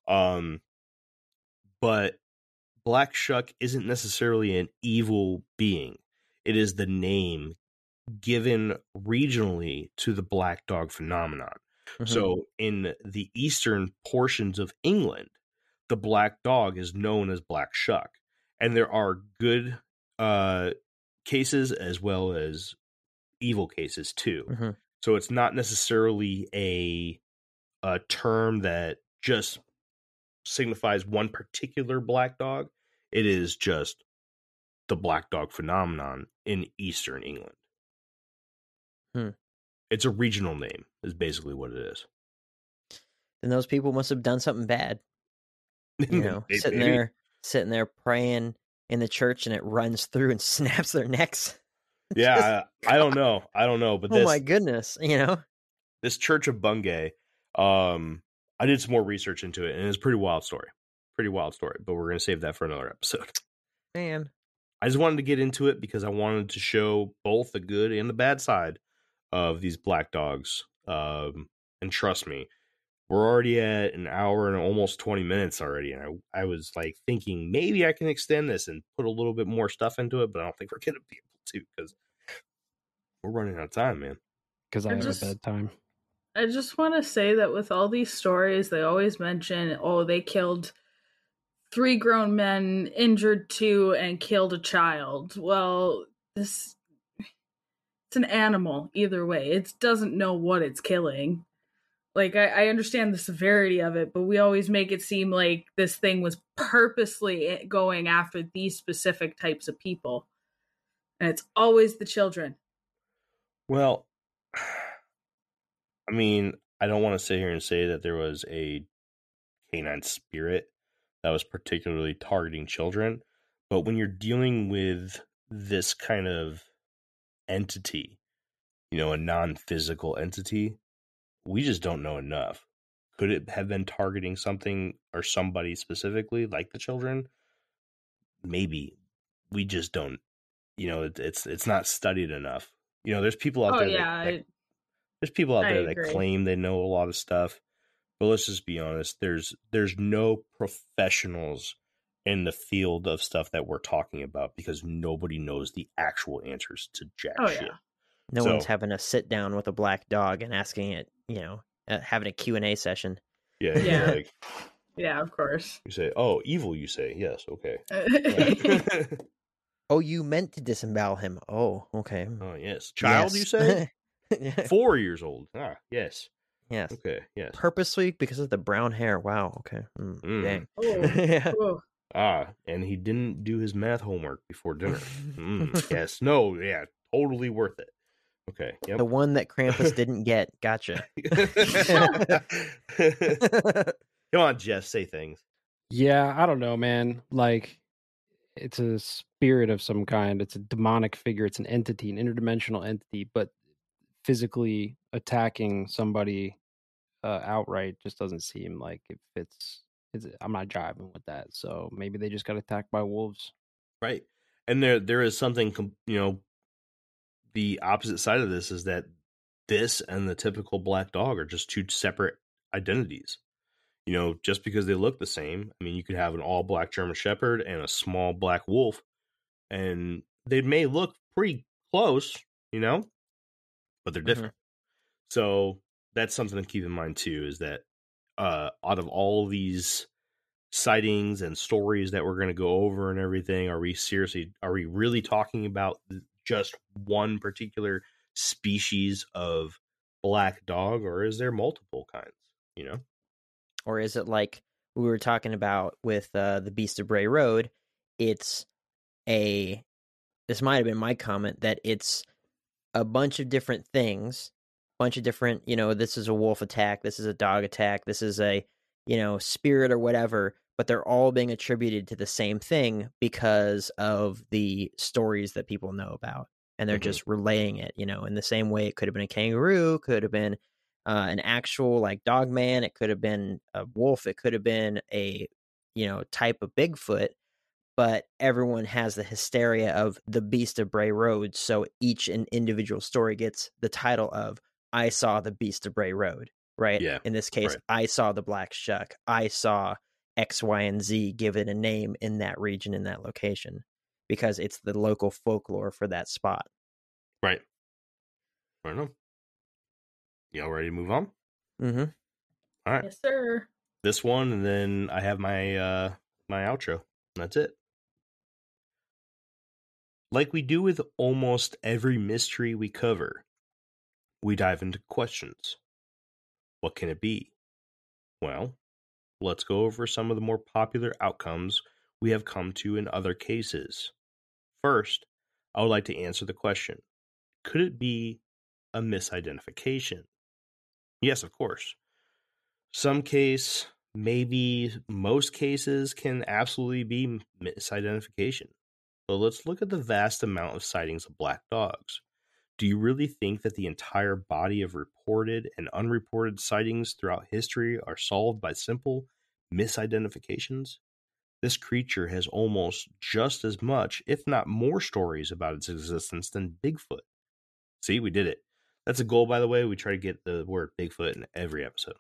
Speaker 2: But Black Shuck isn't necessarily an evil being. It is the name given regionally to the black dog phenomenon. So in the eastern portions of England, the black dog is known as Black Shuck. And there are good cases as well as evil cases too. So it's not necessarily a term that just signifies one particular black dog. It is just the black dog phenomenon in eastern England. It's a regional name is basically what it is.
Speaker 1: Then those people must have done something bad. You know, sitting there praying in the church and it runs through and snaps their necks.
Speaker 2: Yeah, I don't know. But
Speaker 1: oh my goodness, you know,
Speaker 2: this church of Bungay, I did some more research into it and it's a pretty wild story. But we're going to save that for another episode.
Speaker 1: Man,
Speaker 2: I just wanted to get into it because I wanted to show both the good and the bad side of these black dogs. And trust me, we're already at an hour and almost 20 minutes already. And I was like thinking maybe I can extend this and put a little bit more stuff into it, but I don't think we're going to be able to because we're running out of time, man.
Speaker 3: Because I have a bedtime.
Speaker 4: I just want to say that with all these stories, they always mention, they killed 3 grown men, injured 2, and killed a child. Well, it's an animal either way. It doesn't know what it's killing. Like, I understand the severity of it, but we always make it seem like this thing was purposely going after these specific types of people. And it's always the children.
Speaker 2: Well, I mean, I don't want to sit here and say that there was a canine spirit that was particularly targeting children, but when you're dealing with this kind of entity, a non-physical entity, we just don't know enough. Could it have been targeting something or somebody specifically, like the children? Maybe. We just don't. It's not studied enough. There's people out there there's people out there that claim they know a lot of stuff, but let's just be honest. There's no professionals in the field of stuff that we're talking about because nobody knows the actual answers to jack shit.
Speaker 4: Yeah.
Speaker 1: No one's having a sit down with a black dog and asking it, having a Q&A session.
Speaker 2: Yeah.
Speaker 4: Yeah. Yeah, of course.
Speaker 2: You say, "Oh, evil," you say. Yes, okay.
Speaker 1: Oh, you meant to disembowel him. Oh, okay.
Speaker 2: Oh, yes. Child, yes. You say? 4 years old. Ah, yes.
Speaker 1: Yes.
Speaker 2: Okay, yes.
Speaker 1: Purposely because of the brown hair. Wow, okay. Dang.
Speaker 4: Oh.
Speaker 2: Ah, and he didn't do his math homework before dinner. Yes. No, yeah. Totally worth it. Okay. Yep.
Speaker 1: The one that Krampus didn't get. Gotcha.
Speaker 2: Come on, Jeff, say things.
Speaker 3: Yeah, I don't know, man. Like, it's a spirit of some kind. It's a demonic figure. It's an entity, an interdimensional entity, but physically attacking somebody outright just doesn't seem like it fits. I'm not jiving with that. So maybe they just got attacked by wolves.
Speaker 2: Right. And there is something, the opposite side of this is that this and the typical black dog are just two separate identities. Just because they look the same, I mean, you could have an all black German Shepherd and a small black wolf, and they may look pretty close, but they're different. So that's something to keep in mind too, is that out of all these sightings and stories that we're going to go over and everything, are we really talking about just one particular species of black dog, or is there multiple kinds,
Speaker 1: Or is it like we were talking about with the Beast of Bray Road? This might have been my comment, that it's a bunch of different things, bunch of different, this is a wolf attack, this is a dog attack, this is a, spirit or whatever, but they're all being attributed to the same thing because of the stories that people know about. And they're just relaying it, in the same way. It could have been a kangaroo, could have been an actual like dog man, it could have been a wolf, it could have been a, type of Bigfoot, but everyone has the hysteria of the Beast of Bray Road. So each individual story gets the title of, I saw the Beast of Bray Road, right?
Speaker 2: Yeah.
Speaker 1: In this case, right. I saw the Black Shuck. I saw X, Y, and Z, give it a name in that region, in that location, because it's the local folklore for that spot.
Speaker 2: Right. I don't know. Y'all ready to move on?
Speaker 1: Mm-hmm.
Speaker 2: All right.
Speaker 4: Yes, sir.
Speaker 2: This one, and then I have my my outro. That's it. Like we do with almost every mystery we cover, we dive into questions. What can it be? Well, let's go over some of the more popular outcomes we have come to in other cases. First, I would like to answer the question, could it be a misidentification? Yes, of course. Some case, maybe most cases, can absolutely be misidentification. But let's look at the vast amount of sightings of black dogs. Do you really think that the entire body of reported and unreported sightings throughout history are solved by simple misidentifications? This creature has almost just as much, if not more, stories about its existence than Bigfoot. See, we did it. That's a goal, by the way. We try to get the word Bigfoot in every episode.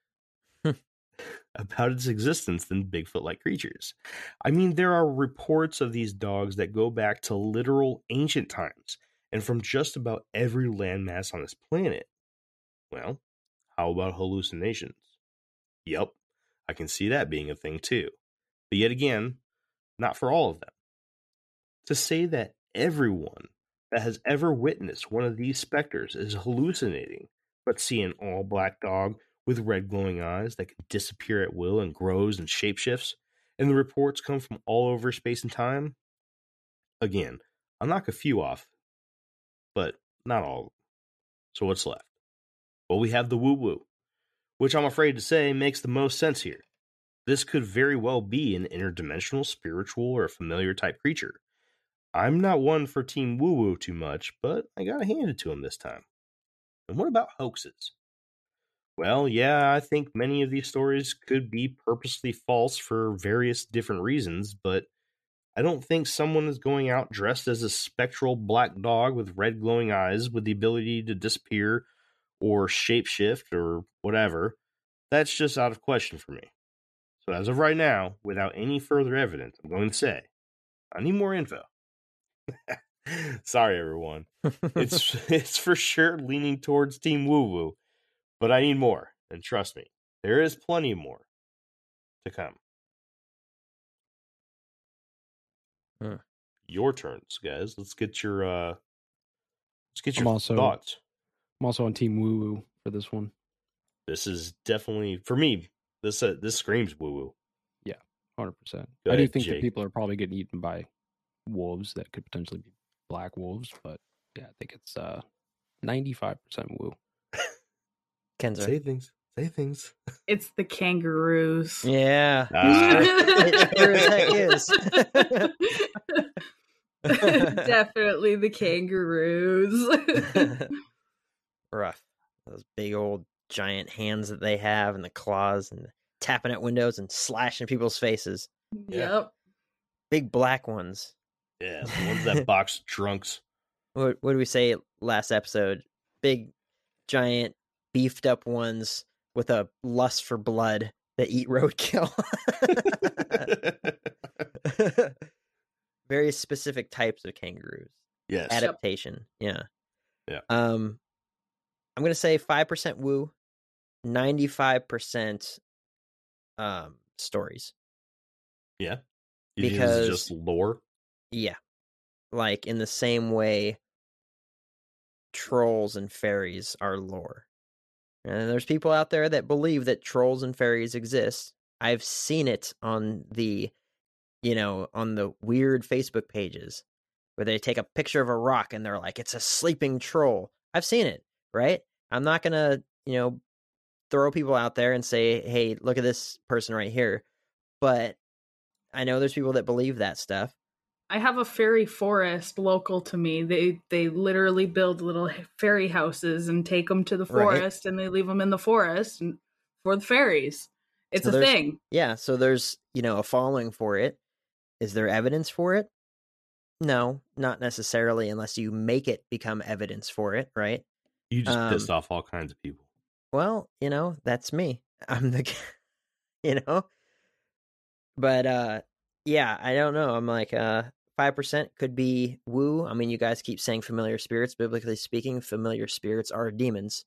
Speaker 2: About its existence than Bigfoot-like creatures. I mean, there are reports of these dogs that go back to literal ancient times, and from just about every landmass on this planet. Well, how about hallucinations? Yep, I can see that being a thing too. But yet again, not for all of them. To say that everyone that has ever witnessed one of these specters is hallucinating, but see an all-black dog with red glowing eyes that can disappear at will and grows and shapeshifts, and the reports come from all over space and time. Again, I'll knock a few off, but not all of them. So what's left? Well, we have the woo-woo, which I'm afraid to say makes the most sense here. This could very well be an interdimensional, spiritual, or familiar type creature. I'm not one for Team Woo-Woo too much, but I gotta hand it to him this time. And what about hoaxes? Well, yeah, I think many of these stories could be purposely false for various different reasons, but I don't think someone is going out dressed as a spectral black dog with red glowing eyes with the ability to disappear or shapeshift or whatever. That's just out of question for me. So as of right now, without any further evidence, I'm going to say, I need more info. Sorry, everyone. It's for sure leaning towards Team Woo-Woo, but I need more, and trust me, there is plenty more to come. Your turns, guys. Let's get your thoughts.
Speaker 3: I'm also on Team Woo Woo for this one.
Speaker 2: This is definitely, for me, this screams Woo-Woo.
Speaker 3: Yeah, 100%.
Speaker 2: Go
Speaker 3: I do
Speaker 2: ahead,
Speaker 3: think
Speaker 2: Jake.
Speaker 3: that people are probably getting eaten by wolves that could potentially be black wolves, but yeah, I think it's 95% woo.
Speaker 1: Kenzo.
Speaker 2: Say things.
Speaker 4: It's the kangaroos.
Speaker 1: Yeah.
Speaker 2: Ah.
Speaker 1: Sure as heck is.
Speaker 4: Definitely the kangaroos.
Speaker 1: Rough. Those big old giant hands that they have and the claws and tapping at windows and slashing people's faces.
Speaker 4: Yep.
Speaker 1: Big black ones.
Speaker 2: Yeah, the ones that box drunks.
Speaker 1: What did we say last episode? Big, giant, beefed up ones with a lust for blood that eat roadkill. Very specific types of kangaroos.
Speaker 2: Yes.
Speaker 1: Adaptation. Yeah.
Speaker 2: Yeah.
Speaker 1: I'm gonna say 5% woo, 95% stories.
Speaker 2: Yeah. You think
Speaker 1: Because
Speaker 2: this is just lore?
Speaker 1: Yeah. Like in the same way trolls and fairies are lore. And there's people out there that believe that trolls and fairies exist. I've seen it on the on the weird Facebook pages where they take a picture of a rock and they're like, it's a sleeping troll. I've seen it, right? I'm not going to, throw people out there and say, hey, look at this person right here. But I know there's people that believe that stuff.
Speaker 4: I have a fairy forest local to me. They literally build little fairy houses and take them to the forest, and they leave them in the forest and for the fairies. It's a thing.
Speaker 1: Yeah, so there's, a following for it. Is there evidence for it? No, not necessarily unless you make it become evidence for it, right?
Speaker 2: You just pissed off all kinds of people.
Speaker 1: Well, that's me. I'm the But yeah, I don't know. I'm like 5% could be woo. I mean, you guys keep saying familiar spirits. Biblically speaking, familiar spirits are demons.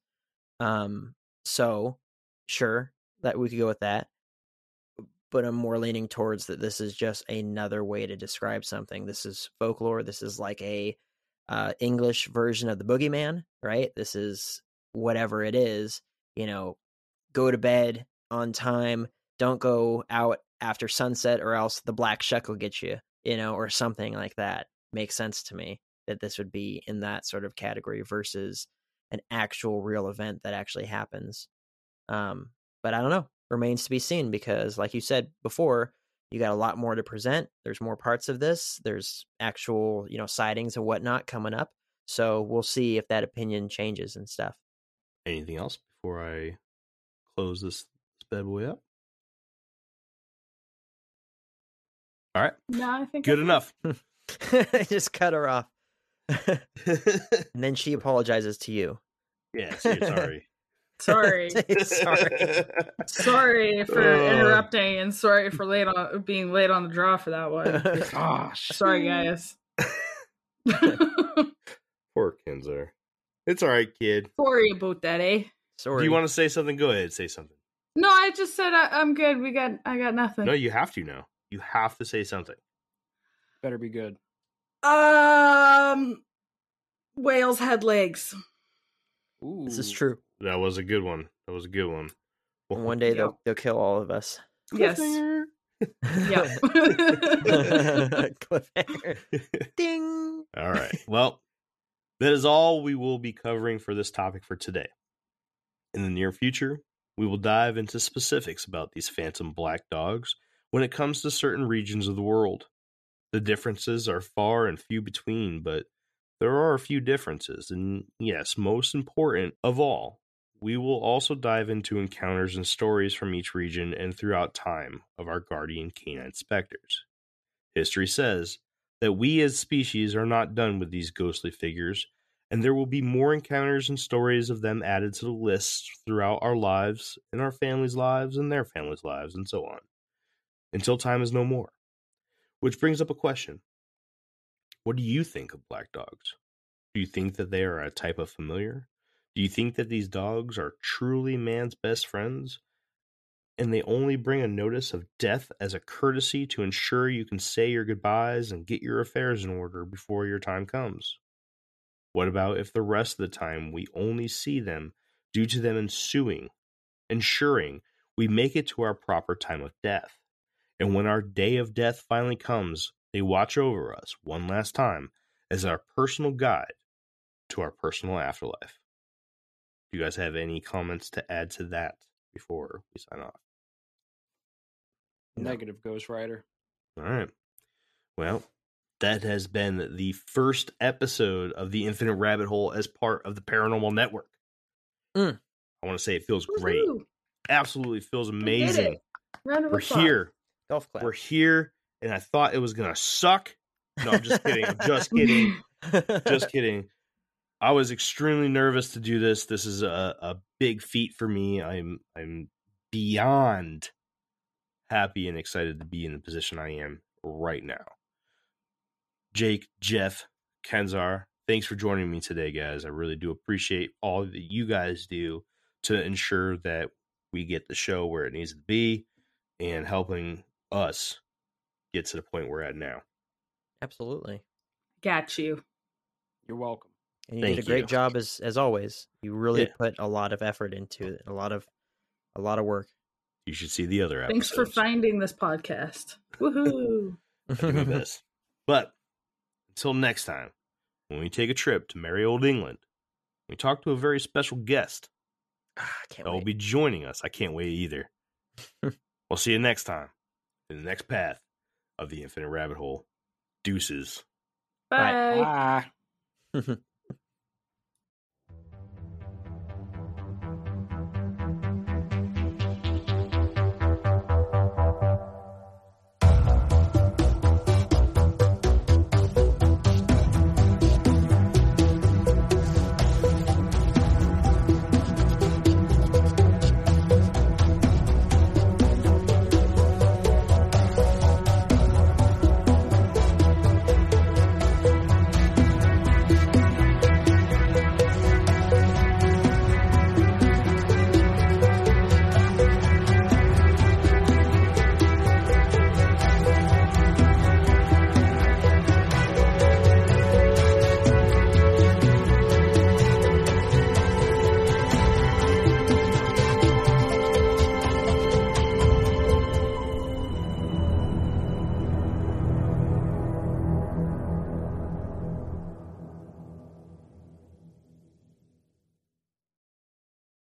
Speaker 1: So sure that we could go with that. But I'm more leaning towards that this is just another way to describe something. This is folklore. This is like a English version of the boogeyman, right? This is whatever it is, go to bed on time. Don't go out after sunset or else the black shuck will get you, or something like that. Makes sense to me that this would be in that sort of category versus an actual real event that actually happens. But I don't know. Remains to be seen because, like you said before, you got a lot more to present. There's more parts of this. There's actual, sightings and whatnot coming up. So we'll see if that opinion changes and stuff.
Speaker 2: Anything else before I close this bad boy up? All right.
Speaker 4: No, I think
Speaker 2: good enough.
Speaker 1: Just cut her off. And then she apologizes to you.
Speaker 2: Yeah, sorry.
Speaker 4: Sorry.
Speaker 1: Sorry.
Speaker 4: Sorry for interrupting and sorry for being late on the draw for that one.
Speaker 3: Gosh.
Speaker 4: Sorry, guys.
Speaker 2: Poor Kenzo. It's all right, kid.
Speaker 4: Sorry about that, eh?
Speaker 1: Sorry.
Speaker 2: Do you want to say something? Go ahead, say something.
Speaker 4: No, I just said I'm good. I got nothing.
Speaker 2: No, you have to now. You have to say something.
Speaker 3: Better be good.
Speaker 4: Whales had legs.
Speaker 3: Ooh.
Speaker 1: This is true.
Speaker 2: That was a good one.
Speaker 1: And one day they'll kill all of us.
Speaker 4: Yes.
Speaker 2: Cliffhanger.
Speaker 4: Yeah.
Speaker 1: Cliffhanger. Ding.
Speaker 2: All right. Well, that is all we will be covering for this topic for today. In the near future, we will dive into specifics about these phantom black dogs when it comes to certain regions of the world. The differences are far and few between, but there are a few differences, and yes, most important of all, we will also dive into encounters and stories from each region and throughout time of our guardian canine specters. History says that we as species are not done with these ghostly figures, and there will be more encounters and stories of them added to the list throughout our lives, and our families' lives, and their families' lives, and so on, until time is no more. Which brings up a question. What do you think of black dogs? Do you think that they are a type of familiar? Do you think that these dogs are truly man's best friends, and they only bring a notice of death as a courtesy to ensure you can say your goodbyes and get your affairs in order before your time comes? What about if the rest of the time we only see them due to them ensuring we make it to our proper time of death? And when our day of death finally comes, they watch over us one last time as our personal guide to our personal afterlife. Do you guys have any comments to add to that before we sign off?
Speaker 3: Negative, Ghost Rider.
Speaker 2: All right. Well, that has been the first episode of the Infinite Rabbit Hole as part of the Paranormal Network. I want to say it feels great.
Speaker 4: Woohoo.
Speaker 2: Absolutely feels amazing.
Speaker 4: Round of
Speaker 2: We're
Speaker 4: applause.
Speaker 2: here.
Speaker 1: Golf clap.
Speaker 2: We're here, and I thought it was going to suck. No, I'm just kidding. I'm just kidding. Just kidding. I was extremely nervous to do this. This is a big feat for me. I'm beyond happy and excited to be in the position I am right now. Jake, Jeff, Kenzar, thanks for joining me today, guys. I really do appreciate all that you guys do to ensure that we get the show where it needs to be and helping us get to the point we're at now.
Speaker 1: Absolutely.
Speaker 4: Got you.
Speaker 3: You're welcome.
Speaker 1: And you
Speaker 2: Thank
Speaker 1: did a great
Speaker 2: you.
Speaker 1: job as always. You really
Speaker 2: Yeah.
Speaker 1: put a lot of effort into it. A lot of work.
Speaker 2: You should see the other
Speaker 4: Thanks for
Speaker 2: episodes.
Speaker 4: finding this podcast. Woohoo.
Speaker 2: I do my best. But until next time, when we take a trip to merry old England, we talk to a very special guest
Speaker 1: Can't
Speaker 2: that will
Speaker 1: wait.
Speaker 2: be joining us. I can't wait either. We'll see you next time in the next path of the Infinite Rabbit Hole. Deuces.
Speaker 4: Bye.
Speaker 3: Bye.